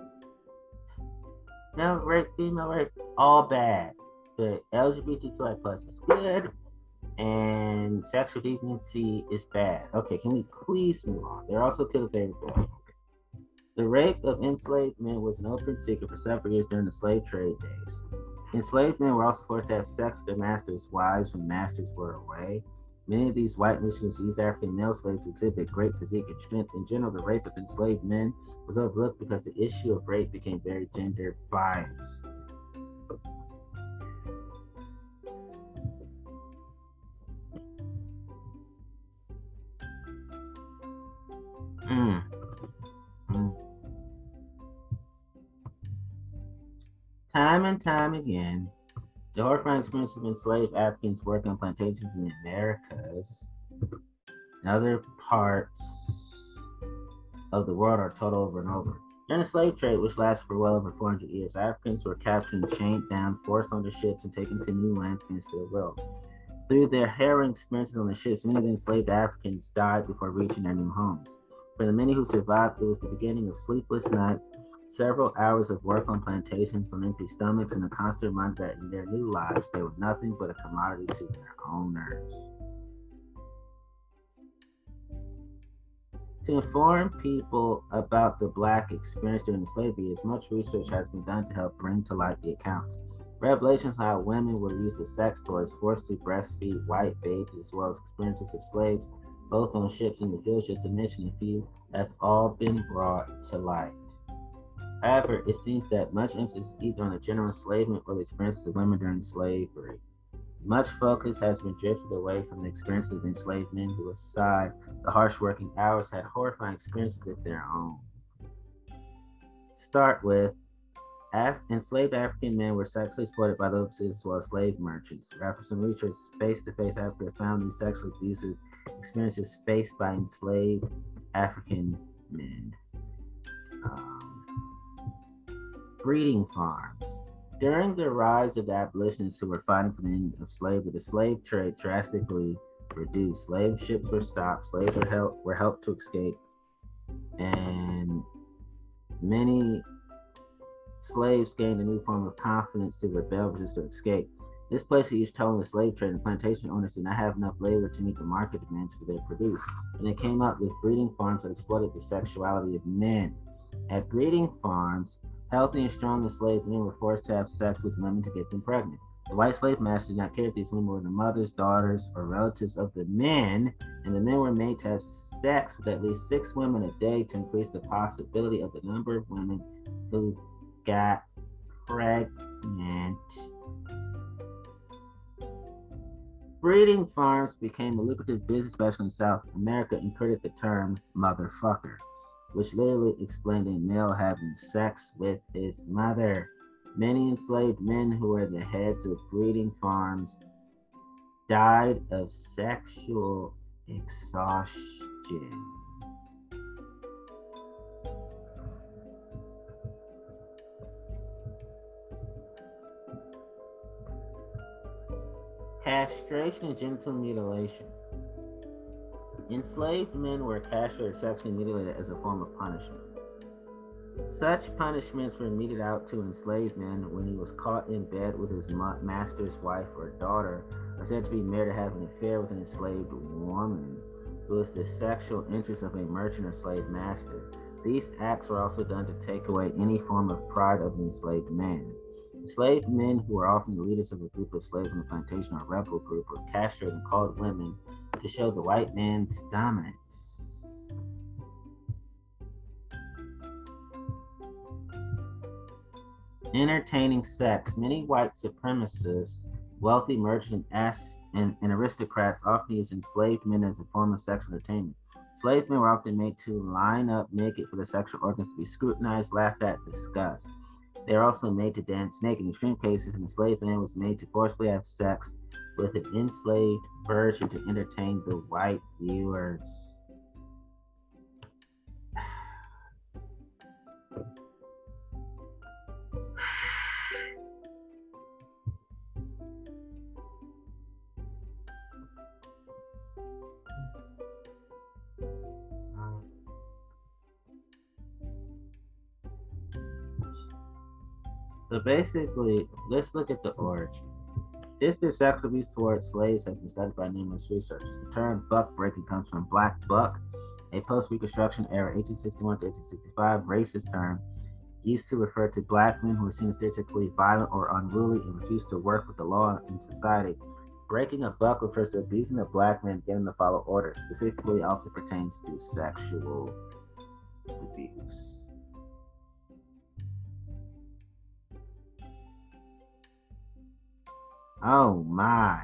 Speaker 1: Male rape, female rape, all bad. But L G B T Q I plus is good, and sexual deviancy is bad. Okay, can we please move on? They're also killed if they rebel. The rape of enslaved men was an open secret for several years during the slave trade days. Enslaved men were also forced to have sex with their masters' wives when masters were away. Many of these white missionaries used African male slaves to exhibit great physique and strength. In general, the rape of enslaved men was overlooked because the issue of rape became very gender biased. Mm. Mm. Time and time again, the horrifying experience of enslaved Africans working on plantations in the Americas and other parts of the world are told over and over. During the slave trade, which lasted for well over four hundred years, Africans were captured and chained down, forced onto ships, and taken to new lands against their will. Through their harrowing experiences on the ships, many of the enslaved Africans died before reaching their new homes. For the many who survived, it was the beginning of sleepless nights, several hours of work on plantations on empty stomachs, and a constant reminder that in their new lives they were nothing but a commodity to their owners. To inform people about the Black experience during slavery, as much research has been done to help bring to light the accounts. Revelations on how women were used as sex toys, forced to breastfeed white babies, as well as experiences of slaves, both on ships and the fields, just to mention a few, have all been brought to light. However, it seems that much emphasis is either on the general enslavement or the experiences of women during slavery. Much focus has been drifted away from the experiences of enslaved men who, aside the harsh working hours, had horrifying experiences of their own. Start with Af- enslaved African men were sexually exploited by those as well as slave merchants. After some research, face-to-face Africa found these sexually abusive experiences faced by enslaved African men. Um, breeding farms. During the rise of the abolitionists who were fighting for the end of slavery, the slave trade drastically reduced. Slave ships were stopped, slaves were, help, were helped to escape, and many slaves gained a new form of confidence to rebel versus to escape. This placed a huge toll on the slave trade, and plantation owners did not have enough labor to meet the market demands for their produce, and they came up with breeding farms that exploited the sexuality of men. At breeding farms, healthy and strong enslaved men were forced to have sex with women to get them pregnant. The white slave masters did not care if these women were the mothers, daughters, or relatives of the men, and the men were made to have sex with at least six women a day to increase the possibility of the number of women who got pregnant. Breeding farms became a lucrative business, especially in South America, and created the term motherfucker, which literally explained a male having sex with his mother. Many enslaved men who were the heads of breeding farms died of sexual exhaustion. Castration and genital mutilation. Enslaved men were castrated or sexually mutilated as a form of punishment. Such punishments were meted out to enslaved men when he was caught in bed with his master's wife or daughter, or said to be married or have an affair with an enslaved woman who was the sexual interest of a merchant or slave master. These acts were also done to take away any form of pride of the enslaved man. Enslaved men, who were often the leaders of a group of slaves on the plantation or rebel group, were castrated and called women to show the white man's dominance. Entertaining sex. Many white supremacists, wealthy merchants, and, and aristocrats often used enslaved men as a form of sexual entertainment. Enslaved men were often made to line up naked for their sexual organs to be scrutinized, laughed at, discussed. They are also made to dance naked. In extreme cases, an enslaved man was made to forcibly have sex with an enslaved virgin to entertain the white viewers. So basically, let's look at the origin. History of sexual abuse towards slaves has been studied by numerous researchers. The term buck breaking comes from black buck, a post-Reconstruction era eighteen sixty-one to eighteen sixty-five racist term used to refer to black men who were seen as stereotypically violent or unruly and refused to work with the law in society. Breaking a buck refers to abusing a black man, getting to follow orders. Specifically, often pertains to sexual abuse. Oh my.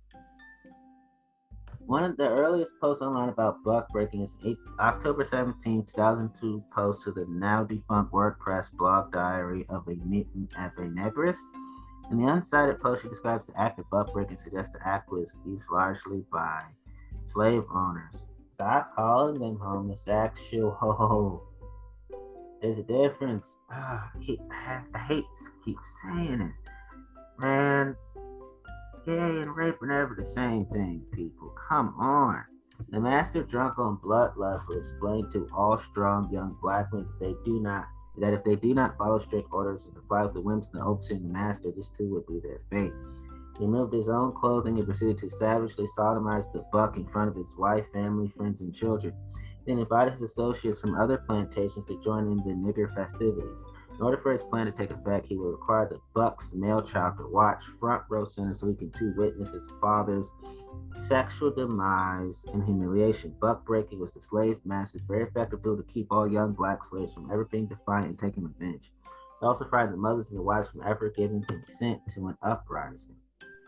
Speaker 1: One of the earliest posts online about buck breaking is October seventeenth, two thousand two post to the now defunct WordPress blog diary of a, of a negress. In the unsighted post, she describes the act of buck breaking, suggests the act was used largely by slave owners. Stop calling them homosexual. There's a difference. Ah, I, keep, I, I hate to keep saying this. Man, gay and rape are never the same thing, people. Come on. The master drunk on bloodlust will explain to all strong young black men that they do not that if they do not follow strict orders and comply with the whims and the hopes of the master, this too would be their fate. He removed his own clothing and proceeded to savagely sodomize the buck in front of his wife, family, friends, and children. Then invited his associates from other plantations to join in the nigger festivities. In order for his plan to take effect, he would require the buck's male child to watch front row center so he can too witness his father's sexual demise and humiliation. Buck breaking was the slave master's very effective tool to keep all young black slaves from ever being defiant and taking revenge. It also frightened the mothers and the wives from ever giving consent to an uprising.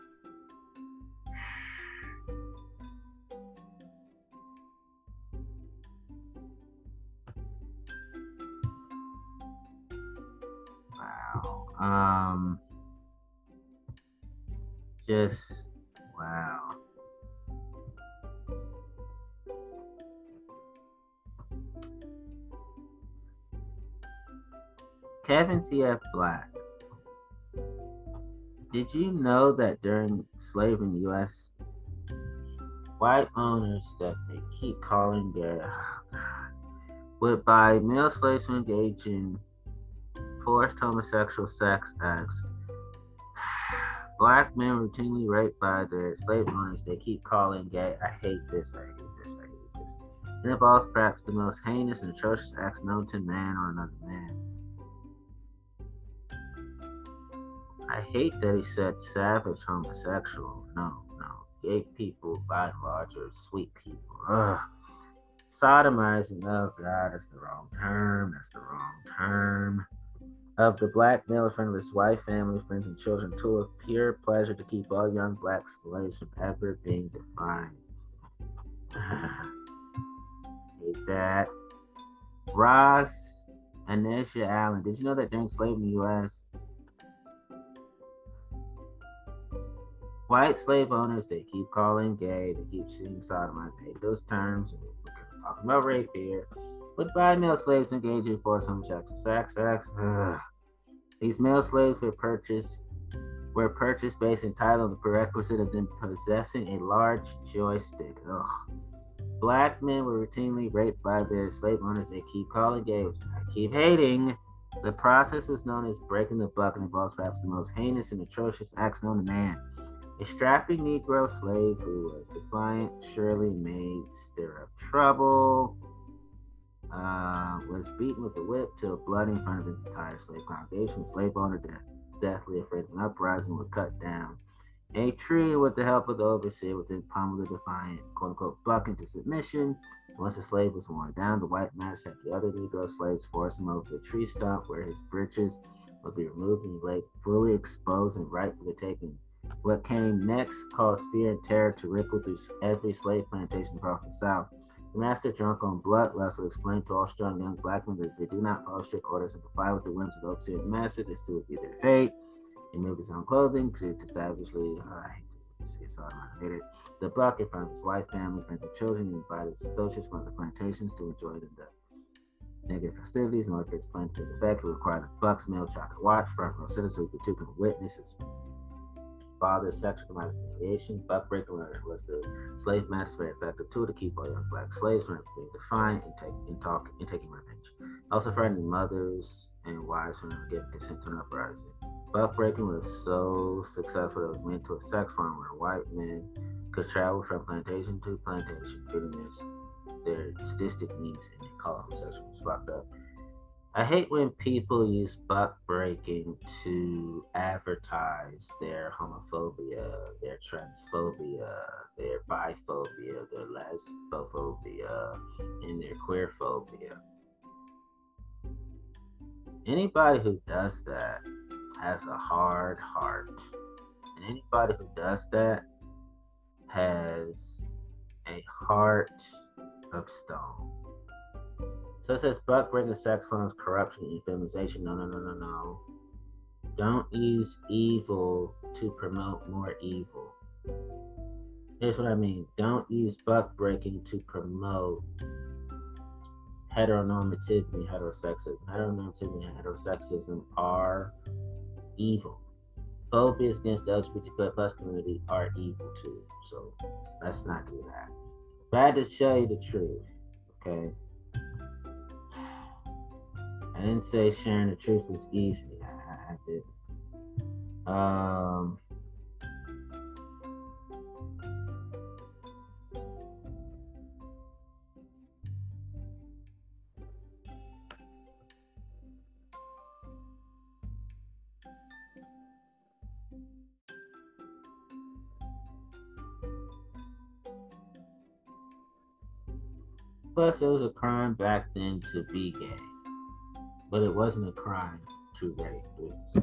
Speaker 1: Wow. Um, just wow. Kevin T F Black. Did you know that during slavery in the U S, white owners that they keep calling their would buy male slaves to engage in forced homosexual sex acts? Black men routinely raped by their slave owners they keep calling gay. I hate this, I hate this, I hate this. It involves perhaps the most heinous and atrocious acts known to man or another man. I hate that he said savage homosexual. No, no. Gay people, by and large, are sweet people. Ugh. Sodomizing, oh God, that's the wrong term. That's the wrong term. of the black male in front of his wife, family, friends, and children, to a pure pleasure to keep all young black slaves from ever being defined. Hate that. Ross Anisha Allen. Did you know that during slavery in the U S, white slave owners, they keep calling gay, they keep seeing sodomite, they hate those terms, and we're talking about rape here, but buy male slaves engage in forced homosexual sex, sex. Ugh. These male slaves were purchased were purchased based entirely on the prerequisite of them possessing a large joystick. Ugh. Black men were routinely raped by their slave owners they keep calling gay, which I keep hating. The process was known as breaking the buck and involves perhaps the most heinous and atrocious acts known to man. A strapping Negro slave who was defiant surely made stir up trouble. Uh, was beaten with a whip till bloody in front of his entire slave congregation. The slave owner, death, deathly afraid of an uprising, would cut down a tree with the help of the overseer within pummel the defiant, quote unquote, buck into submission. Once the slave was worn down, the white master had the other Negro slaves force him over the tree stump where his breeches would be removed and he lay fully exposed and ripe for the taking. What came next caused fear and terror to ripple through every slave plantation across the South. The master, drunk on bloodlust, would explain to all strong young black men that if they do not follow strict orders and comply with the whims of the overseer and master, this too would be their fate. He moved his own clothing, proceeded to savagely, uh, I hate to see it, so I hate it. The buck in front of his wife, family, friends, and children, and invited his associates from the plantations to enjoy the negative festivities. In order for his plan to take effect, it would require the buck's male child to watch, front row citizens who could two can witness his father's sexual humiliation. Buckbreaking was the slave master's very effective tool to keep all young black slaves from being defiant and, take, and, talk, and taking revenge. Also frightening mothers and wives from never giving consent to an uprising. Buckbreaking was so successful that it was made to a sex farm where white men could travel from plantation to plantation, fitting their, their sadistic needs, and they call homosexuals fucked up. I hate when people use buck breaking to advertise their homophobia, their transphobia, their biphobia, their lesbophobia, and their queerphobia. Anybody who does that has a hard heart. And anybody who does that has a heart of stone. So it says buck breaking, sex farms, corruption, and feminization. No, no, no, no, no. Don't use evil to promote more evil. Here's what I mean. Don't use buck breaking to promote heteronormativity, heterosexism. Heteronormativity and heterosexism are evil. Phobias against the L G B T Q plus community are evil too. So let's not do that. But I had to show you the truth, okay? I didn't say sharing the truth was easy. I, I didn't. Um, plus, it was a crime back then to be gay. But it wasn't a crime to rape.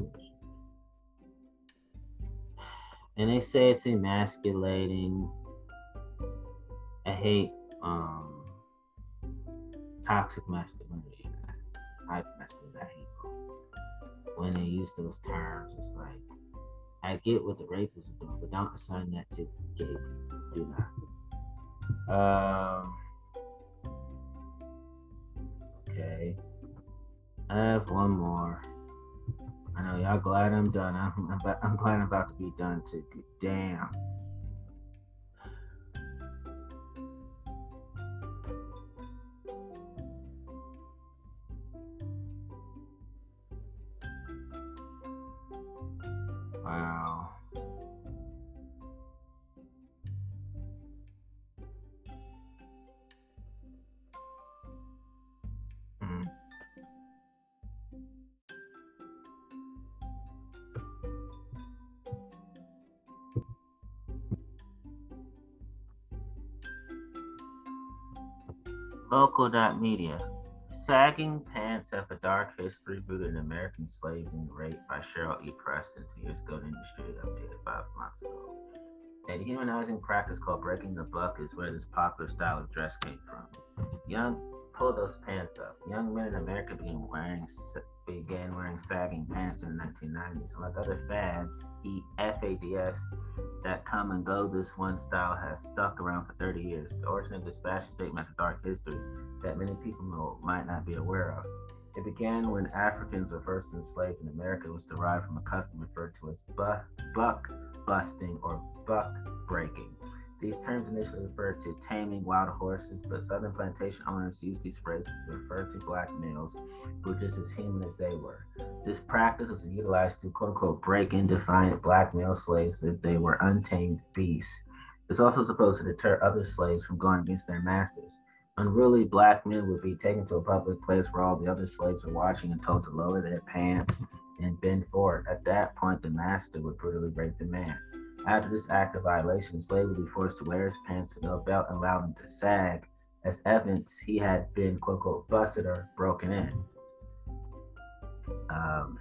Speaker 1: And they say it's emasculating. I hate um, toxic masculinity. I masculinity. I hate when they use those terms. It's like, I get what the rapists are doing, but don't assign that to gay people. Do not. Um. Okay. I have one more. I know y'all glad I'm done. I'm, I'm, about, I'm glad I'm about to be done too. Damn. Wow. Mm. Local.media. Sagging pants Pants have a dark history rooted in American slavery and rape by Cheryl E. Preston two years ago. The industry updated five months ago. A dehumanizing practice called breaking the buck is where this popular style of dress came from. Young, pull those pants up. Young men in America began wearing began wearing sagging pants in the nineteen nineties. And like other fads, F A D S, that come and go, this one style has stuck around for thirty years. The origin of this fashion statement has a dark history that many people know, might not be aware of. It began when Africans were first enslaved in America. It was derived from a custom referred to as buck, buck busting or buck breaking. These terms initially referred to taming wild horses, but southern plantation owners used these phrases to refer to black males who were just as human as they were. This practice was utilized to quote unquote break in defiant black male slaves if they were untamed beasts. It's also supposed to deter other slaves from going against their masters. Unruly black men would be taken to a public place where all the other slaves were watching and told to lower their pants and bend forward. At that point, the master would brutally break the man. After this act of violation, the slave would be forced to wear his pants with no belt and allow them to sag, as evidence he had been quote unquote busted or broken in. Um,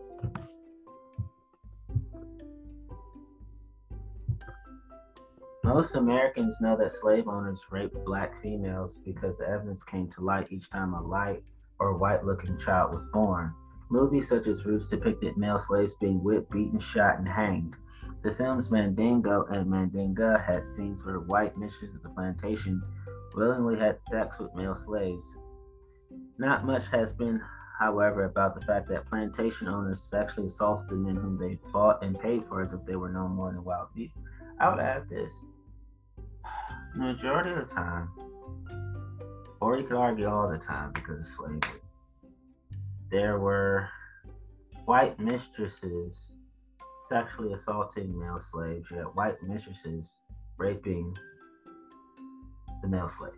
Speaker 1: Most Americans know that slave owners raped black females because the evidence came to light each time a light or white-looking child was born. Movies such as Roots depicted male slaves being whipped, beaten, shot, and hanged. The films Mandingo and Mandinga had scenes where white mistresses of the plantation willingly had sex with male slaves. Not much has been, however, about the fact that plantation owners sexually assaulted the men whom they bought and paid for as if they were no more than wild beasts. I would add this. The majority of the time, or you could argue all the time because of slavery, there were white mistresses sexually assaulting male slaves. You had white mistresses raping the male slaves.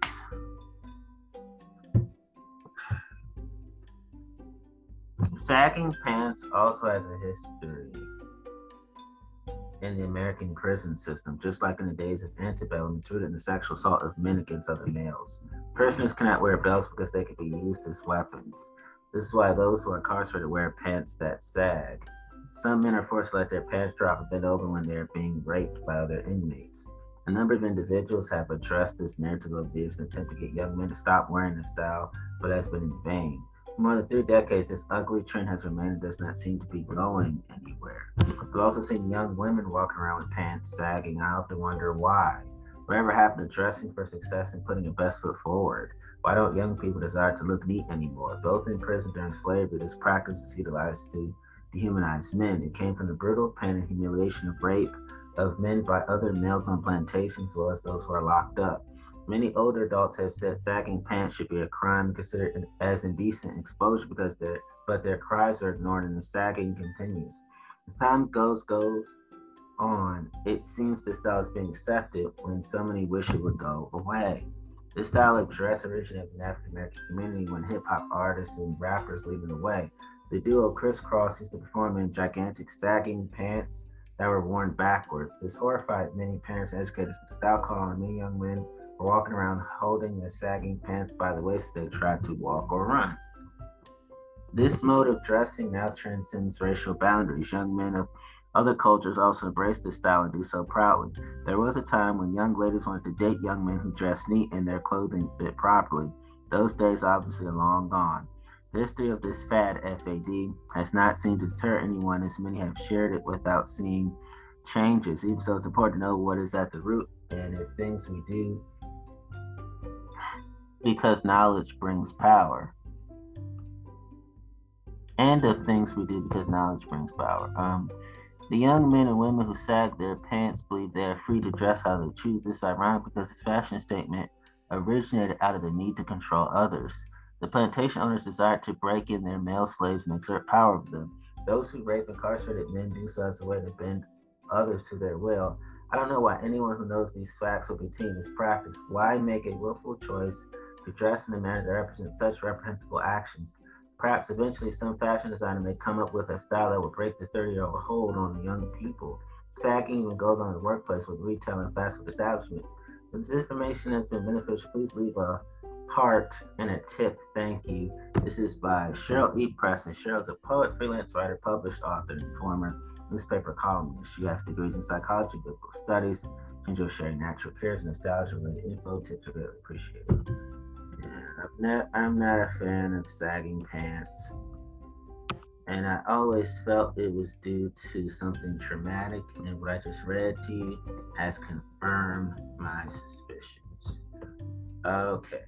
Speaker 1: Sagging pants also has a history in the American prison system, just like in the days of antebellum. It's rooted in the sexual assault of men against other males. Prisoners cannot wear belts because they could be used as weapons. This is why those who are incarcerated wear pants that sag. Some men are forced to let their pants drop and bend over when they are being raped by other inmates. A number of individuals have addressed this narrative of abuse in an attempt to get young men to stop wearing the style, but has been in vain. For more than three decades, this ugly trend has remained and does not seem to be going anywhere. We've also seen young women walking around with pants sagging. I often wonder why. Whatever happened to dressing for success and putting your best foot forward? Why don't young people desire to look neat anymore? Both in prison during slavery, this practice was utilized to dehumanize men. It came from the brutal pain and humiliation of rape of men by other males on plantations, as well as those who are locked up. Many older adults have said sagging pants should be a crime and considered as indecent exposure because their but their cries are ignored and the sagging continues. As time goes goes on, it seems this style is being accepted when so many wish it would go away. This style of dress originated in the African American community when hip hop artists and rappers leading the way. The duo Criss Cross used to perform in gigantic sagging pants that were worn backwards. This horrified many parents and educators, but the style caught on. Many young men were walking around holding their sagging pants by the waist as they tried to walk or run. This mode of dressing now transcends racial boundaries. Young men of other cultures also embrace this style and do so proudly. There was a time when young ladies wanted to date young men who dressed neat and their clothing fit properly. Those days obviously are long gone. The history of this fad, F A D, has not seemed to deter anyone, as many have shared it without seeing changes. Even so, it's important to know what is at the root and if things we do because knowledge brings power. And of things we do because knowledge brings power. Um, the young men and women who sag their pants believe they are free to dress how they choose. This is ironic because this fashion statement originated out of the need to control others. The plantation owners desired to break in their male slaves and exert power over them. Those who rape incarcerated men do so as a way to bend others to their will. I don't know why anyone who knows these facts will continue this practice. Why make a willful choice to dress in a manner that represents such reprehensible actions? Perhaps eventually some fashion designer may come up with a style that will break this thirty-year-old hold on the young people. Sagging even goes on in the workplace with retail and fast food establishments. If this information has been beneficial, please leave a heart and a tip thank you. This is by Cheryl E. Preston. Cheryl's a poet, freelance writer, published author, and former newspaper columnist. She has degrees in psychology, biblical studies. She enjoys sharing natural cares and nostalgia related info. Tips are really appreciated. I'm not, I'm not a fan of sagging pants, and I always felt it was due to something traumatic, and what I just read to you has confirmed my suspicions. Okay.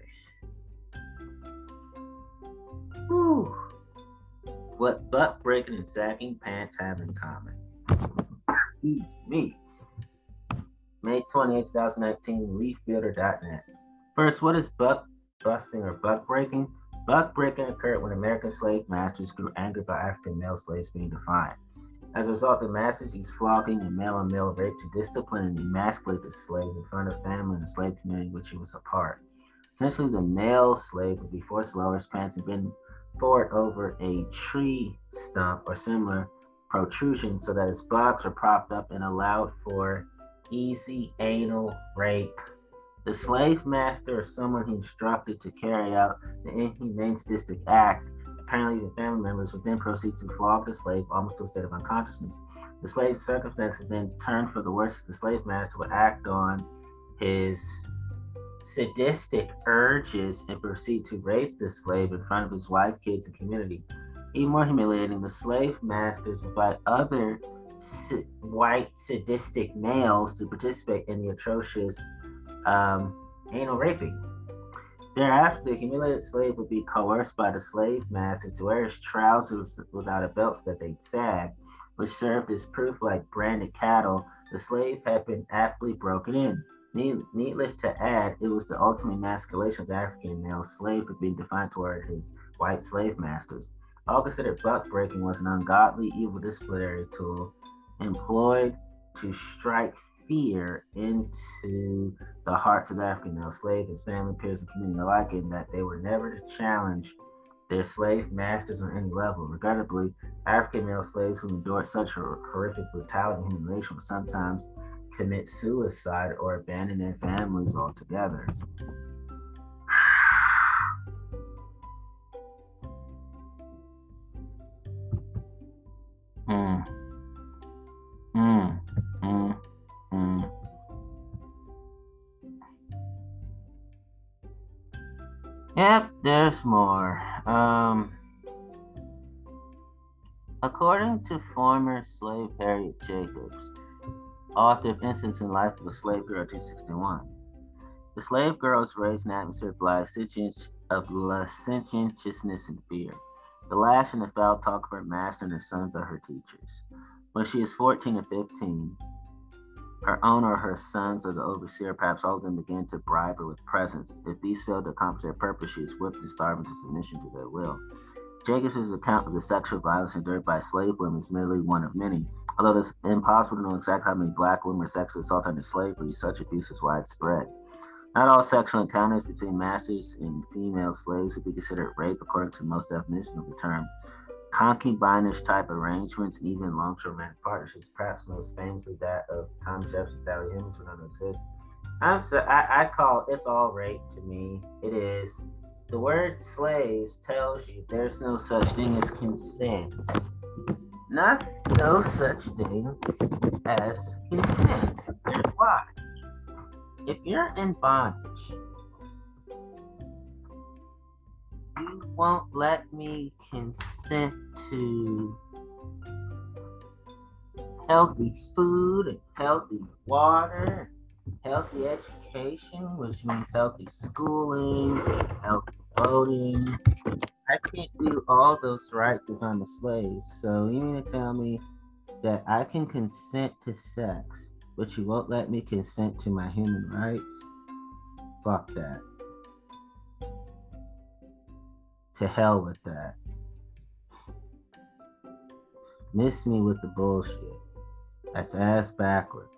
Speaker 1: Whew. What butt breaking and sagging pants have in common? Excuse me. May twenty-eighth, twenty nineteen, leaf builder dot net. First, what is buck busting or buck breaking? Buck breaking occurred when American slave masters grew angered by African male slaves being defiant. As a result, the masters used flogging and male on male rape to discipline and emasculate the slave in front of family and the slave community which he was a part. Essentially, the male slave would be forced to lower his pants and bend forward over a tree stump or similar protrusion so that his buttocks were propped up and allowed for easy anal rape. The slave master or someone he instructed to carry out the inhumane sadistic act, apparently the family members, would then proceed to flog the slave almost to a state of unconsciousness. The slave's circumstances then turned for the worse. The slave master would act on his sadistic urges and proceed to rape the slave in front of his wife, kids, and community. Even more humiliating, the slave masters invite other si- white sadistic males to participate in the atrocious um, anal raping. Thereafter, the humiliated slave would be coerced by the slave master to wear his trousers without a belt so that they'd sag, which served as proof, like branded cattle, the slave had been aptly broken in. Needless to add, it was the ultimate emasculation of the African male slave for being defiant toward his white slave masters. All considered buck breaking was an ungodly, evil disciplinary tool employed to strike fear into the hearts of the African male slave, his family, peers, and community alike, in that they were never to challenge their slave masters on any level. Regrettably, African male slaves who endured such horrific brutality and humiliation would sometimes commit suicide or abandon their families altogether. Mm. Mm. Mm. Mm. Yep, there's more. Um, according to former slave Harriet Jacobs, author of Incidents in the Life of a Slave Girl, two sixty-one, the slave girl is raised in an atmosphere of licentiousness and fear. The lash and the foul talk of her master and her sons are her teachers. When she is fourteen or fifteen, her owner or her sons or the overseer, perhaps all of them, begin to bribe her with presents. If these fail to accomplish their purpose, she is whipped and starved into submission to their will. Jacobs' account of the sexual violence endured by slave women is merely one of many. Although it is impossible to know exactly how many black women were sexually assaulted under slavery, such abuse was widespread. Not all sexual encounters between masters and female slaves would be considered rape according to most definitions of the term. Concubinage type arrangements, even long-term romantic partnerships, perhaps most famously that of Thomas Jefferson, Sally Hemings, would not exist. I'm so, I, I call it's all rape to me. It is. The word slaves tells you there's no such thing as consent. Not no such thing as consent. Here's why. If you're in bondage, you won't let me consent to healthy food and healthy water, healthy education, which means healthy schooling, healthy voting. I can't do all those rights if I'm a slave. So you mean to tell me that I can consent to sex, but you won't let me consent to my human rights? Fuck that. To hell with that. Miss me with the bullshit. That's ass backwards.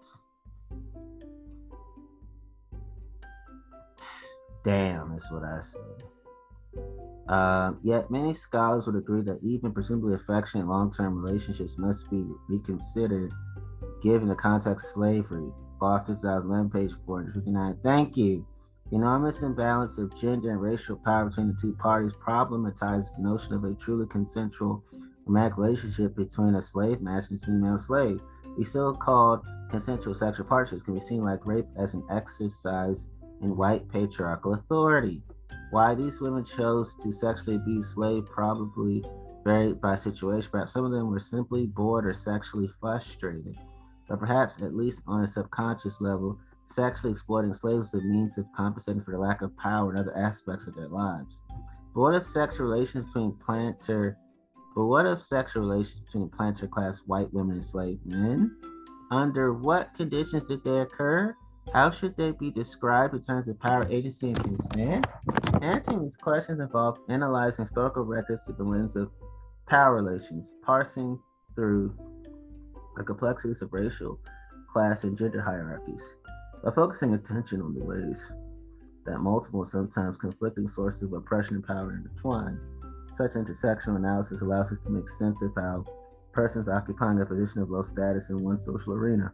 Speaker 1: Damn, is what I say. Uh, yet many scholars would agree that even presumably affectionate long-term relationships must be reconsidered given the context of slavery. Foster, two thousand eleven, page four hundred fifty-nine. Thank you. The enormous imbalance of gender and racial power between the two parties problematizes the notion of a truly consensual romantic relationship between a slave master and his female slave. These so-called consensual sexual partnerships can be seen like rape as an exercise in white patriarchal authority. Why these women chose to sexually abuse slaves probably varied by situation. Perhaps some of them were simply bored or sexually frustrated. But perhaps, at least on a subconscious level, sexually exploiting slaves was a means of compensating for the lack of power in other aspects of their lives. But what if sexual relations between planter but what if sexual relations between planter class white women and slave men? Under what conditions did they occur? How should they be described in terms of power, agency, and consent? Answering these questions involve analyzing historical records through the lens of power relations, parsing through the complexities of racial, class, and gender hierarchies. By focusing attention on the ways that multiple, sometimes conflicting sources of oppression and power intertwine, such intersectional analysis allows us to make sense of how persons occupying a position of low status in one social arena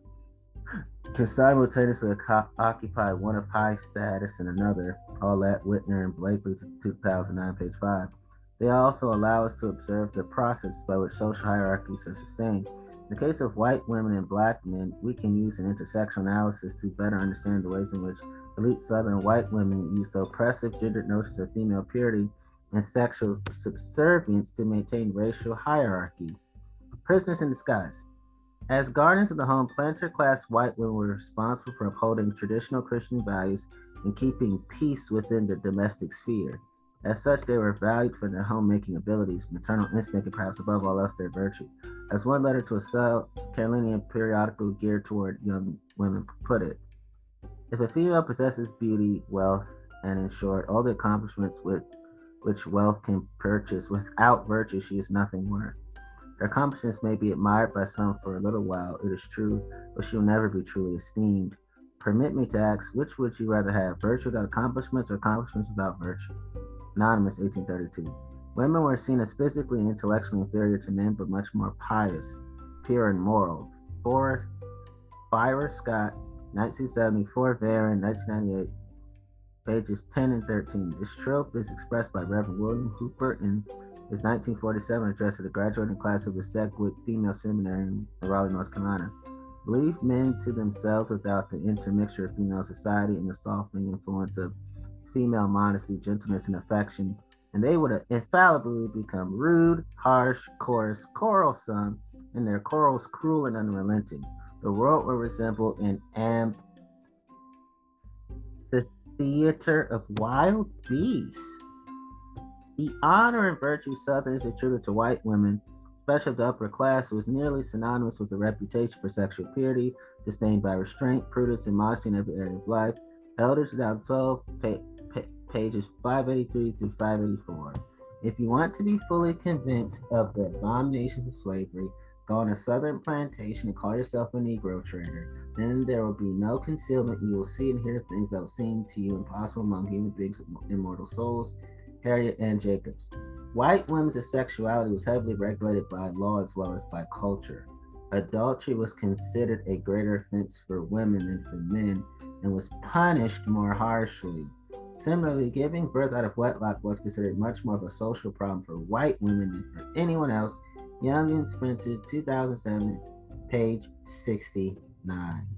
Speaker 1: can simultaneously occupy one of high status in another. All that Whitner and Blakely, two thousand nine, page five. They also allow us to observe the process by which social hierarchies are sustained. In the case of white women and black men, we can use an intersectional analysis to better understand the ways in which elite Southern white women used oppressive gendered notions of female purity and sexual subservience to maintain racial hierarchy. Prisoners in disguise. As guardians of the home, planter class white women were responsible for upholding traditional Christian values and keeping peace within the domestic sphere. As such, they were valued for their homemaking abilities, maternal instinct, and perhaps above all else their virtue. As one letter to a South Carolinian periodical geared toward young women put it, if a female possesses beauty, wealth, and in short, all the accomplishments with which wealth can purchase, without virtue she is nothing worth. Her accomplishments may be admired by some for a little while, it is true, but she will never be truly esteemed. Permit me to ask, which would you rather have, virtue without accomplishments or accomplishments without virtue? Anonymous, eighteen thirty-two. Women were seen as physically and intellectually inferior to men, but much more pious, pure, and moral. Forrest, Fyra Scott, nineteen seventy-four, Varon, nineteen ninety-eight, pages ten and thirteen. This trope is expressed by Reverend William Hooper in his nineteen forty-seven address to the graduating class of the Sedgwick Female Seminary in Raleigh, North Carolina. Leave men to themselves without the intermixture of female society and the softening influence of female modesty, gentleness, and affection, and they would infallibly become rude, harsh, coarse, quarrelsome, and their quarrels cruel and unrelenting. The world will resemble an amp the theater of wild beasts. The honor and virtue Southerners attributed to white women, especially of the upper class, was nearly synonymous with a reputation for sexual purity, sustained by restraint, prudence, and modesty in every area of life. Elders twenty twelve, pa- pa- pages five eighty-three through five eighty-four. If you want to be fully convinced of the abominations of slavery, go on a southern plantation and call yourself a Negro trader. Then there will be no concealment. You will see and hear things that will seem to you impossible among human beings with immortal souls. Harriet Ann Jacobs. White women's sexuality was heavily regulated by law as well as by culture. Adultery was considered a greater offense for women than for men and was punished more harshly. Similarly, giving birth out of wedlock was considered much more of a social problem for white women than for anyone else. Young and Spencer, two thousand seven, page sixty-nine.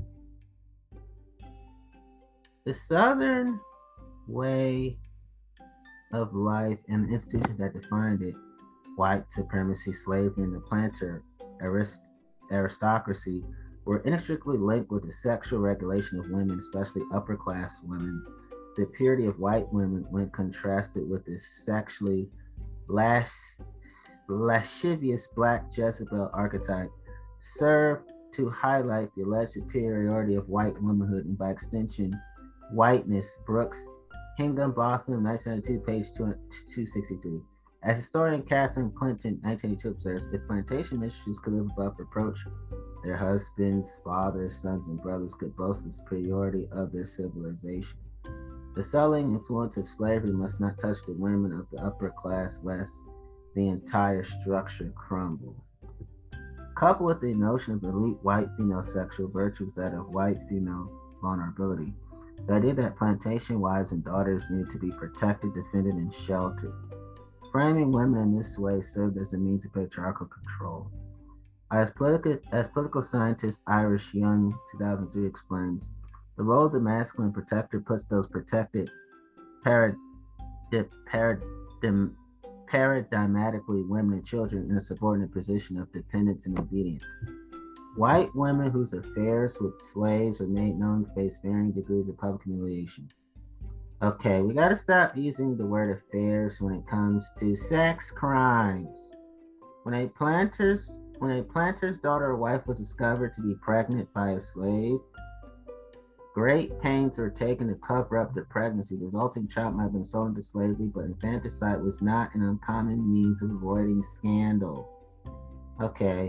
Speaker 1: The Southern way of life and the institutions that defined it, white supremacy, slavery, and the planter arist- aristocracy, were inextricably linked with the sexual regulation of women, especially upper class women. The purity of white women, when contrasted with the sexually las- lascivious black Jezebel archetype, served to highlight the alleged superiority of white womanhood and, by extension, whiteness. Brooks, Higginbotham, nineteen ninety-two, page two sixty-three. As historian Catherine Clinton, nineteen eighty-two, observes, if plantation mistresses could live above reproach, their husbands, fathers, sons, and brothers could boast the superiority of their civilization. The sullying influence of slavery must not touch the women of the upper class, lest the entire structure crumble. Coupled with the notion of elite white female sexual virtues, that of white female vulnerability, The idea that plantation wives and daughters needed to be protected, defended, and sheltered. Framing women in this way served as a means of patriarchal control. As political, as political scientist Iris Young, two thousand three, explains, the role of the masculine protector puts those protected parad- paradigm- paradigmatically women and children in a subordinate position of dependence and obedience. White women whose affairs with slaves were made known face varying degrees of public humiliation. Okay, we gotta stop using the word affairs when it comes to sex crimes. When a planter's when a planter's daughter or wife was discovered to be pregnant by a slave, great pains were taken to cover up the pregnancy. The resulting child might have been sold into slavery, but infanticide was not an uncommon means of avoiding scandal. Okay.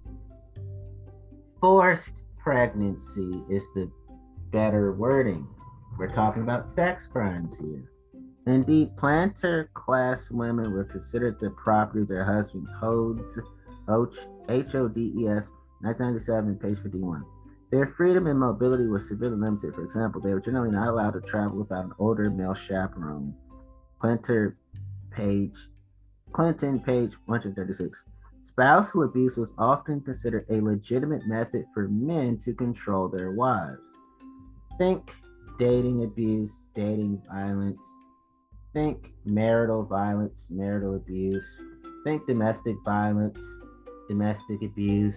Speaker 1: Forced pregnancy is the better wording. We're talking about sex crimes here. Indeed, planter class women were considered the property of their husbands. Hodes, H O D E S, nineteen ninety-seven, page fifty-one. Their freedom and mobility were severely limited. For example, they were generally not allowed to travel without an older male chaperone. Planter page, Clinton, page one thirty-six. Spousal abuse was often considered a legitimate method for men to control their wives. Think dating abuse, dating violence. Think marital violence, marital abuse. Think domestic violence, domestic abuse.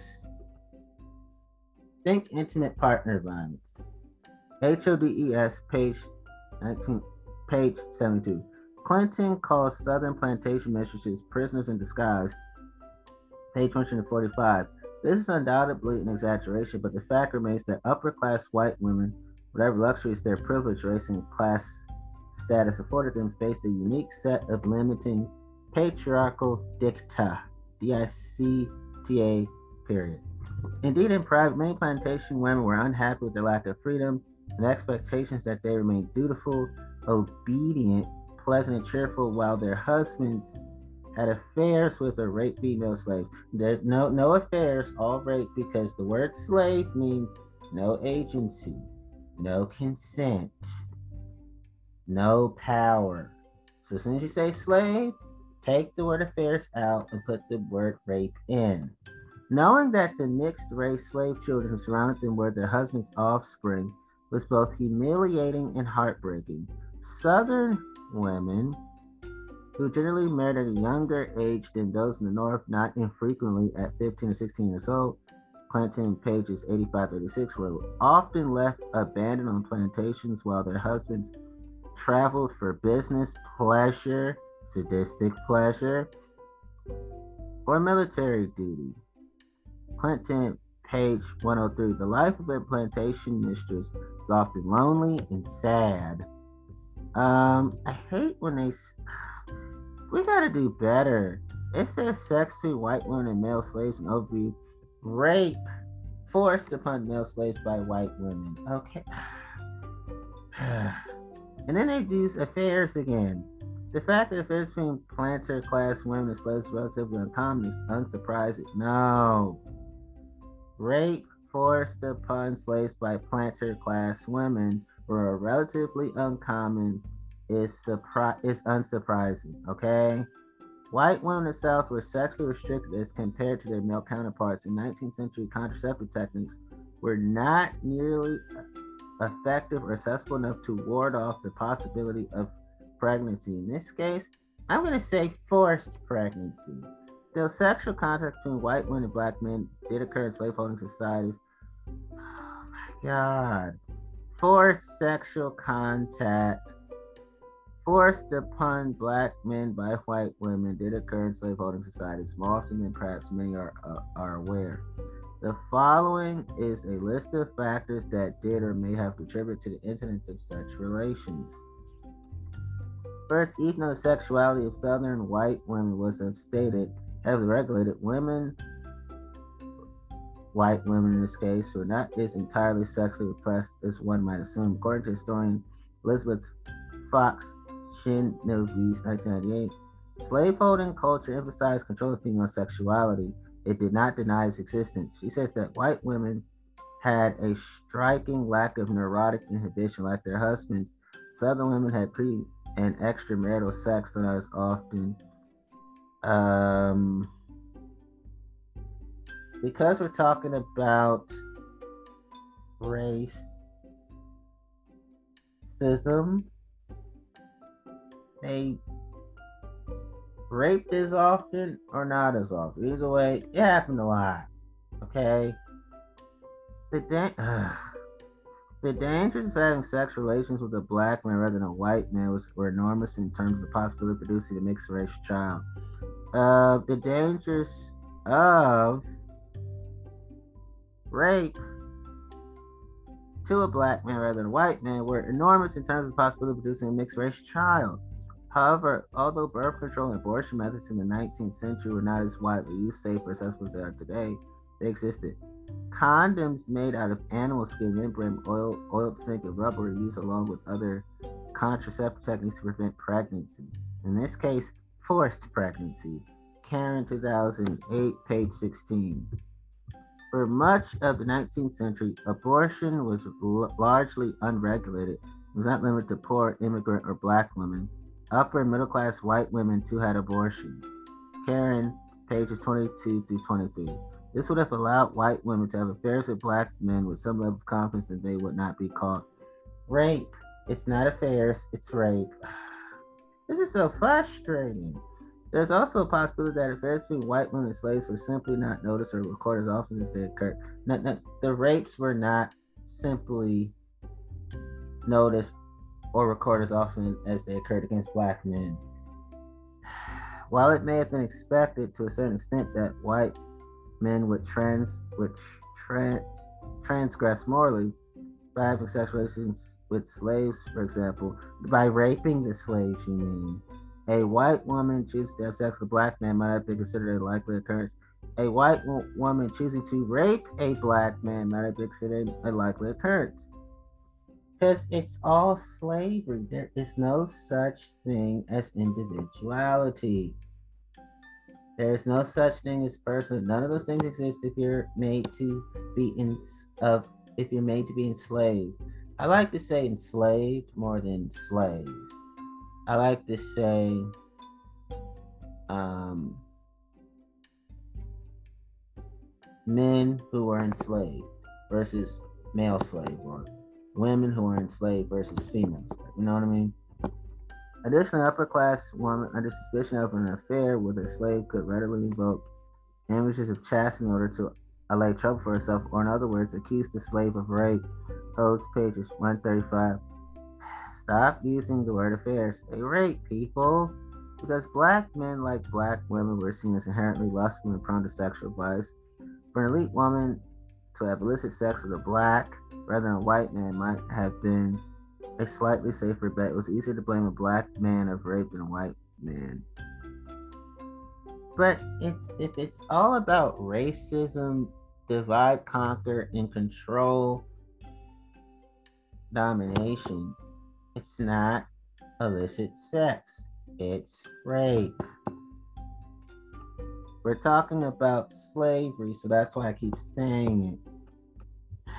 Speaker 1: Think intimate partner violence. H O D E S, page nineteen, page seventy-two. Clinton calls Southern plantation mistresses prisoners in disguise. Page one forty-five. This is undoubtedly an exaggeration, but the fact remains that upper-class white women, whatever luxuries their privilege, race, and class status afforded them, faced a unique set of limiting patriarchal dicta, D I C T A, period. Indeed, in private, many plantation women were unhappy with their lack of freedom and expectations that they remain dutiful, obedient, pleasant, and cheerful, while their husbands had affairs with or raped female slaves. There, no, no affairs, all rape, because the word slave means no agency, no consent, no power. So as soon as you say slave, take the word affairs out and put the word rape in. Knowing that the mixed race slave children who surrounded them were their husband's offspring was both humiliating and heartbreaking. Southern women, who generally married at a younger age than those in the North, not infrequently at fifteen or sixteen years old, Clinton, pages eighty-five to eighty-six, were often left abandoned on plantations while their husbands traveled for business, pleasure, sadistic pleasure, or military duty. Clinton, page one oh three. The life of a plantation mistress is often lonely and sad. Um, I hate when they. We gotta do better. It says sex between white women and male slaves and overview. Rape forced upon male slaves by white women. Okay. And then they do affairs again. The fact that affairs between planter class women and slaves is relatively uncommon is unsurprising. No. Rape forced upon slaves by planter class women were relatively uncommon is surpri- is unsurprising, okay? White women in the South were sexually restricted as compared to their male counterparts. In nineteenth century, contraceptive techniques were not nearly effective or accessible enough to ward off the possibility of pregnancy. In this case, I'm going to say forced pregnancy. Still, sexual contact between white women and black men did occur in slaveholding societies. Oh my God. Forced sexual contact forced upon black men by white women did occur in slaveholding societies more often than perhaps many are, uh, are aware. The following is a list of factors that did or may have contributed to the incidence of such relations. First, even though the sexuality of Southern white women was stated heavily regulated, women, white women in this case, were not as entirely sexually repressed as one might assume. According to historian Elizabeth Fox Shin-Novis, nineteen ninety-eight, slaveholding culture emphasized control of female sexuality. It did not deny its existence. She says that white women had a striking lack of neurotic inhibition like their husbands. Southern women had pre and extramarital sex not as often. Um, because we're talking about racism, they raped as often or not as often. Either way, it happened a lot. Okay? The da- the dangers of having sexual relations with a black man rather than a white man was were enormous in terms of the possibility of producing a mixed race child. Uh, the dangers of rape to a black man rather than a white man were enormous in terms of the possibility of producing a mixed race child. However, although birth control and abortion methods in the nineteenth century were not as widely used, safe or accessible as they are today, they existed. Condoms made out of animal skin, membrane, oil, oiled zinc, and rubber were used along with other contraceptive techniques to prevent pregnancy. In this case, forced pregnancy. Karen, two thousand eight, page sixteen. For much of the nineteenth century, abortion was l- largely unregulated. It was not limited to poor immigrant or black women. Upper and middle class white women too had abortions. Karen, pages twenty-two through twenty-three. This would have allowed white women to have affairs with black men with some level of confidence that they would not be caught. Rape. It's not affairs, it's rape. This is so frustrating. There's also a possibility that affairs between white women and slaves were simply not noticed or recorded as often as they occurred. Not, not, the rapes were not simply noticed or recorded as often as they occurred against black men. While it may have been expected to a certain extent that white men would trans would tra- transgress morally by having sexual relations with slaves, for example, by raping the slaves, you mean? A white woman choosing to have sex with a black man might have been considered a likely occurrence. A white wo- woman choosing to rape a black man might have been considered a likely occurrence. Because it's all slavery. There is no such thing as individuality. There is no such thing as person. None of those things exist if you're made to be in of if you're made to be enslaved. I like to say enslaved more than slave. I like to say um, men who were enslaved versus male slave, or women who were enslaved versus female slave. You know what I mean? Additionally, upper class woman under suspicion of an affair with a slave could readily invoke images of chastity in order to allay trouble for herself, or in other words, accuse the slave of rape. Codes pages one thirty-five. Stop using the word affairs. They rape people. Because black men, like black women, were seen as inherently lustful and prone to sexual vice. For an elite woman to have illicit sex with a black rather than a white man might have been a slightly safer bet. It was easier to blame a black man of rape than a white man. But it's if it's all about racism, divide, conquer, and control, domination, it's not illicit sex. It's rape. We're talking about slavery, so that's why I keep saying it.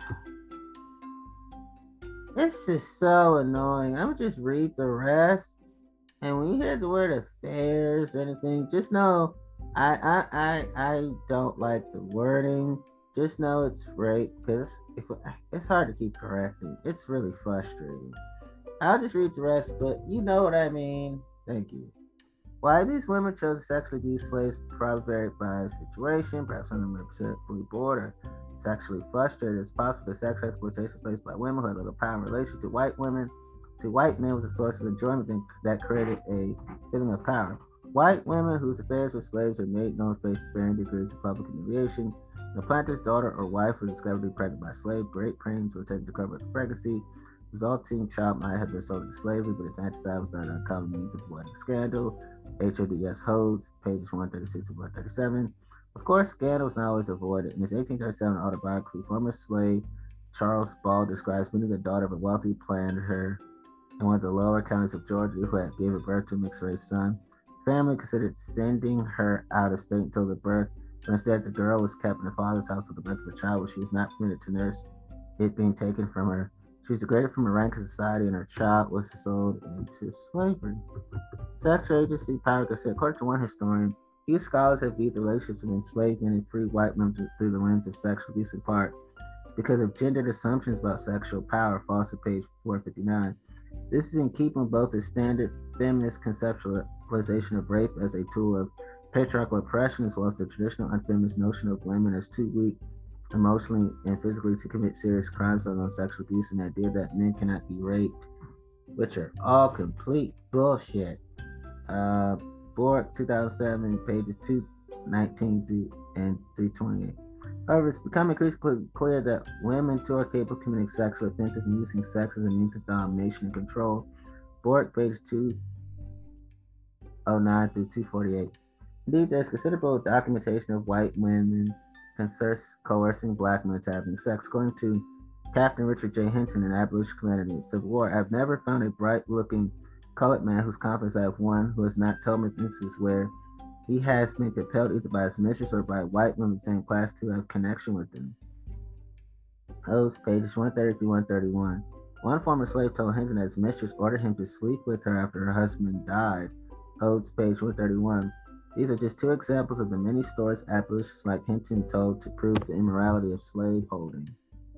Speaker 1: This is so annoying. I'm gonna just read the rest. And when you hear the word affairs or anything, just know I I I, I don't like the wording. Just know it's rape because it's hard to keep correcting. It's really frustrating. I'll just read the rest, but you know what I mean. Thank you. Why these women chose to sexually abuse slaves probably varied by the situation. Perhaps some of them were simply bored or sexually frustrated. It's possible that sexual exploitation of slaves by women who had little power in relation to white women to white men was a source of enjoyment that created a feeling of power. White women whose affairs with slaves were made known faced varying degrees of public humiliation. The planter's daughter or wife was discovered to be pregnant by a slave. Great pains were taken to cover up the pregnancy. The resulting child might have been sold into slavery, but infanticide was not an uncommon means of avoiding scandal. H O D S Holds, pages one thirty-six to one thirty-seven. Of course, scandal was not always avoided. In his eighteen thirty-seven autobiography, former slave Charles Ball describes meeting the daughter of a wealthy planter in one of the lower counties of Georgia who had given birth to a mixed race son. Family considered sending her out of state until the birth but instead the girl was kept in her father's house with the rest of the child, where she was not permitted to nurse it being taken from her. She was degraded from her rank in society, and her child was sold into slavery. Sexual agency power consent. According to one historian, few scholars have viewed the relationships of enslaved men and free white men through the lens of sexual abuse in part because of gendered assumptions about sexual power, falls to page four fifty-nine. This is in keeping with both the standard feminist conceptualization of rape as a tool of patriarchal oppression as well as the traditional unfeminist notion of women as too weak emotionally and physically to commit serious crimes on sexual abuse and the idea that men cannot be raped, which are all complete bullshit. Uh, Bork, two thousand seven, pages two nineteen through and three twenty-eight. However, it's becoming increasingly clear that women too are capable of committing sexual offenses and using sex as a means of domination and control. Bork, page two oh nine through two forty-eight. Indeed, there's considerable documentation of white women coercing black men into having sex. According to Captain Richard J. Hinton, an abolition commander in the Civil War, I've never found a bright-looking colored man whose confidence I have won who has not told me instances where he has been compelled either by his mistress or by white women of the same class to have connection with them. Hodes, pages one thirty through one thirty-one. One former slave told Hinton that his mistress ordered him to sleep with her after her husband died. Hodes, page one thirty-one. These are just two examples of the many stories abolitionists like Hinton told to prove the immorality of slaveholding.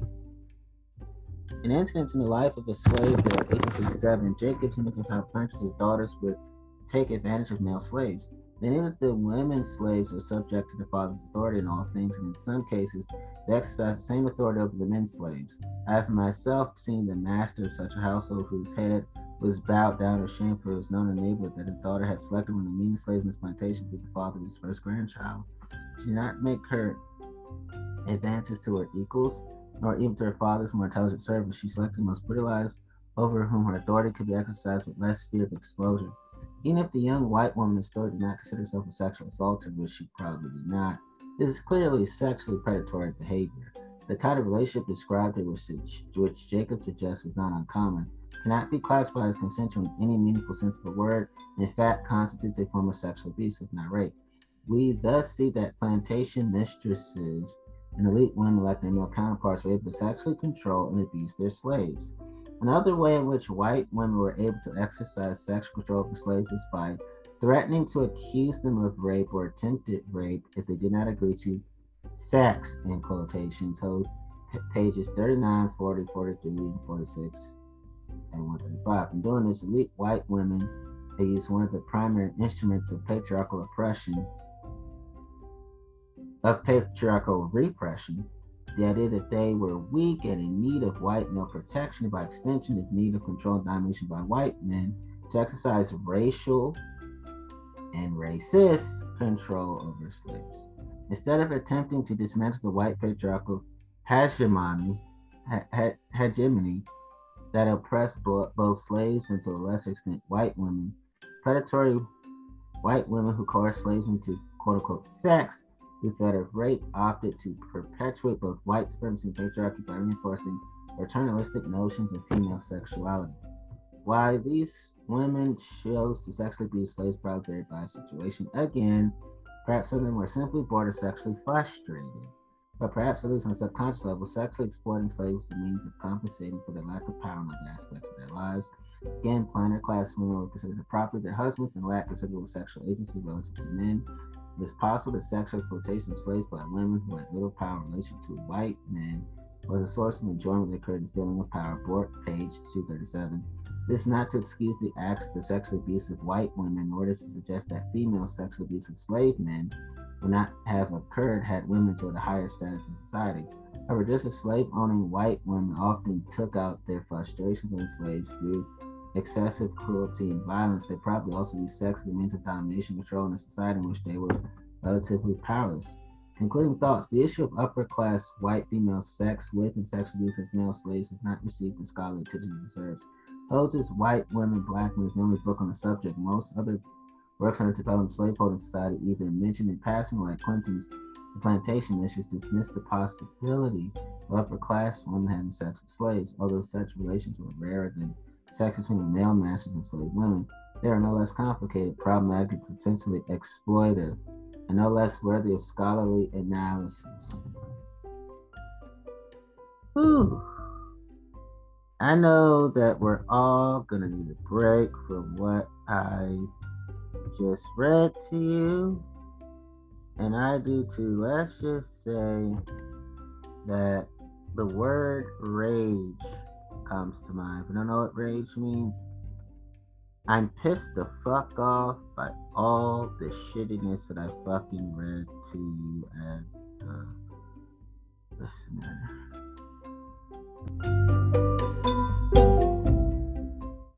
Speaker 1: An incident in the life of a slave girl, eighteen sixty-seven, Jake Gibson looked how planters' daughters would take advantage of male slaves. They knew that the women slaves were subject to the father's authority in all things, and in some cases, they exercised the same authority over the men slaves. I have myself seen the master of such a household whose head was bowed down or shamed, for it was known in the neighborhood that his daughter had selected one of the meanest slaves in his plantation to be the father of his first grandchild. She did not make her advances to her equals, nor even to her father's more intelligent servants. She selected the most brutalized, over whom her authority could be exercised with less fear of exposure. Even if the young white woman in the story did not consider herself a sexual assaulter, which she probably did not, this is clearly sexually predatory behavior. The kind of relationship described here, which, which Jacob suggests was not uncommon, cannot be classified as consensual in any meaningful sense of the word, and in fact constitutes a form of sexual abuse, if not rape. We thus see that plantation mistresses and elite women like their male counterparts were able to sexually control and abuse their slaves. Another way in which white women were able to exercise sexual control over slaves was by threatening to accuse them of rape or attempted rape if they did not agree to sex, in quotations, hold pages thirty-nine, forty, forty-three, and forty-six, and one thirty-five. In doing this, elite white women, they used one of the primary instruments of patriarchal oppression, of patriarchal repression, the idea that they were weak and in need of white male protection, and by extension in need of control and domination by white men, to exercise racial and racist control over slaves. Instead of attempting to dismantle the white patriarchal hegemony, he- hegemony that oppressed bo- both slaves and to a lesser extent white women, predatory white women who coerced slaves into quote-unquote sex the threat of rape opted to perpetuate both white supremacy and patriarchy by reinforcing paternalistic notions of female sexuality. Why these women chose to sexually abuse slaves probably varied by situation. Again, perhaps some of them were simply bored or sexually frustrated, but perhaps at least on a subconscious level, sexually exploiting slaves was a means of compensating for their lack of power in other aspects of their lives. Again, planter class women were considered the property of their husbands and lacked considerable sexual agency relative to men. It is possible that sexual exploitation of slaves by women who had little power in relation to white men was a source of enjoyment that occurred in the feeling of power. Bork, page two thirty-seven. This is not to excuse the acts of sexual abuse of white women, nor does it suggest that female sexual abuse of slave men would not have occurred had women enjoyed a higher status in society. However, just as slave-owning white women often took out their frustrations on slaves through excessive cruelty and violence, they probably also used sex as a means of domination and control in a society in which they were relatively powerless. Concluding thoughts, the issue of upper-class white female sex with and sexual abuse of male slaves has not received the scholarly attention it deserves. Holmes' White Women, Black Men is the only book on the subject. Most other works on the development of slaveholding society, either mentioned in passing, like Clinton's The Plantation Issues, dismiss the possibility of upper-class women having sex with slaves. Although such relations were rarer than sex between male masters and slave women, they are no less complicated, problematic, and potentially exploitative. and no less worthy of scholarly analysis. Whew. I know that we're all gonna need a break from what I just read to you, and I do too. Let's just say that the word rage comes to mind. If you don't know what rage means, I'm pissed the fuck off by all the shittiness that I fucking read to you as a listener.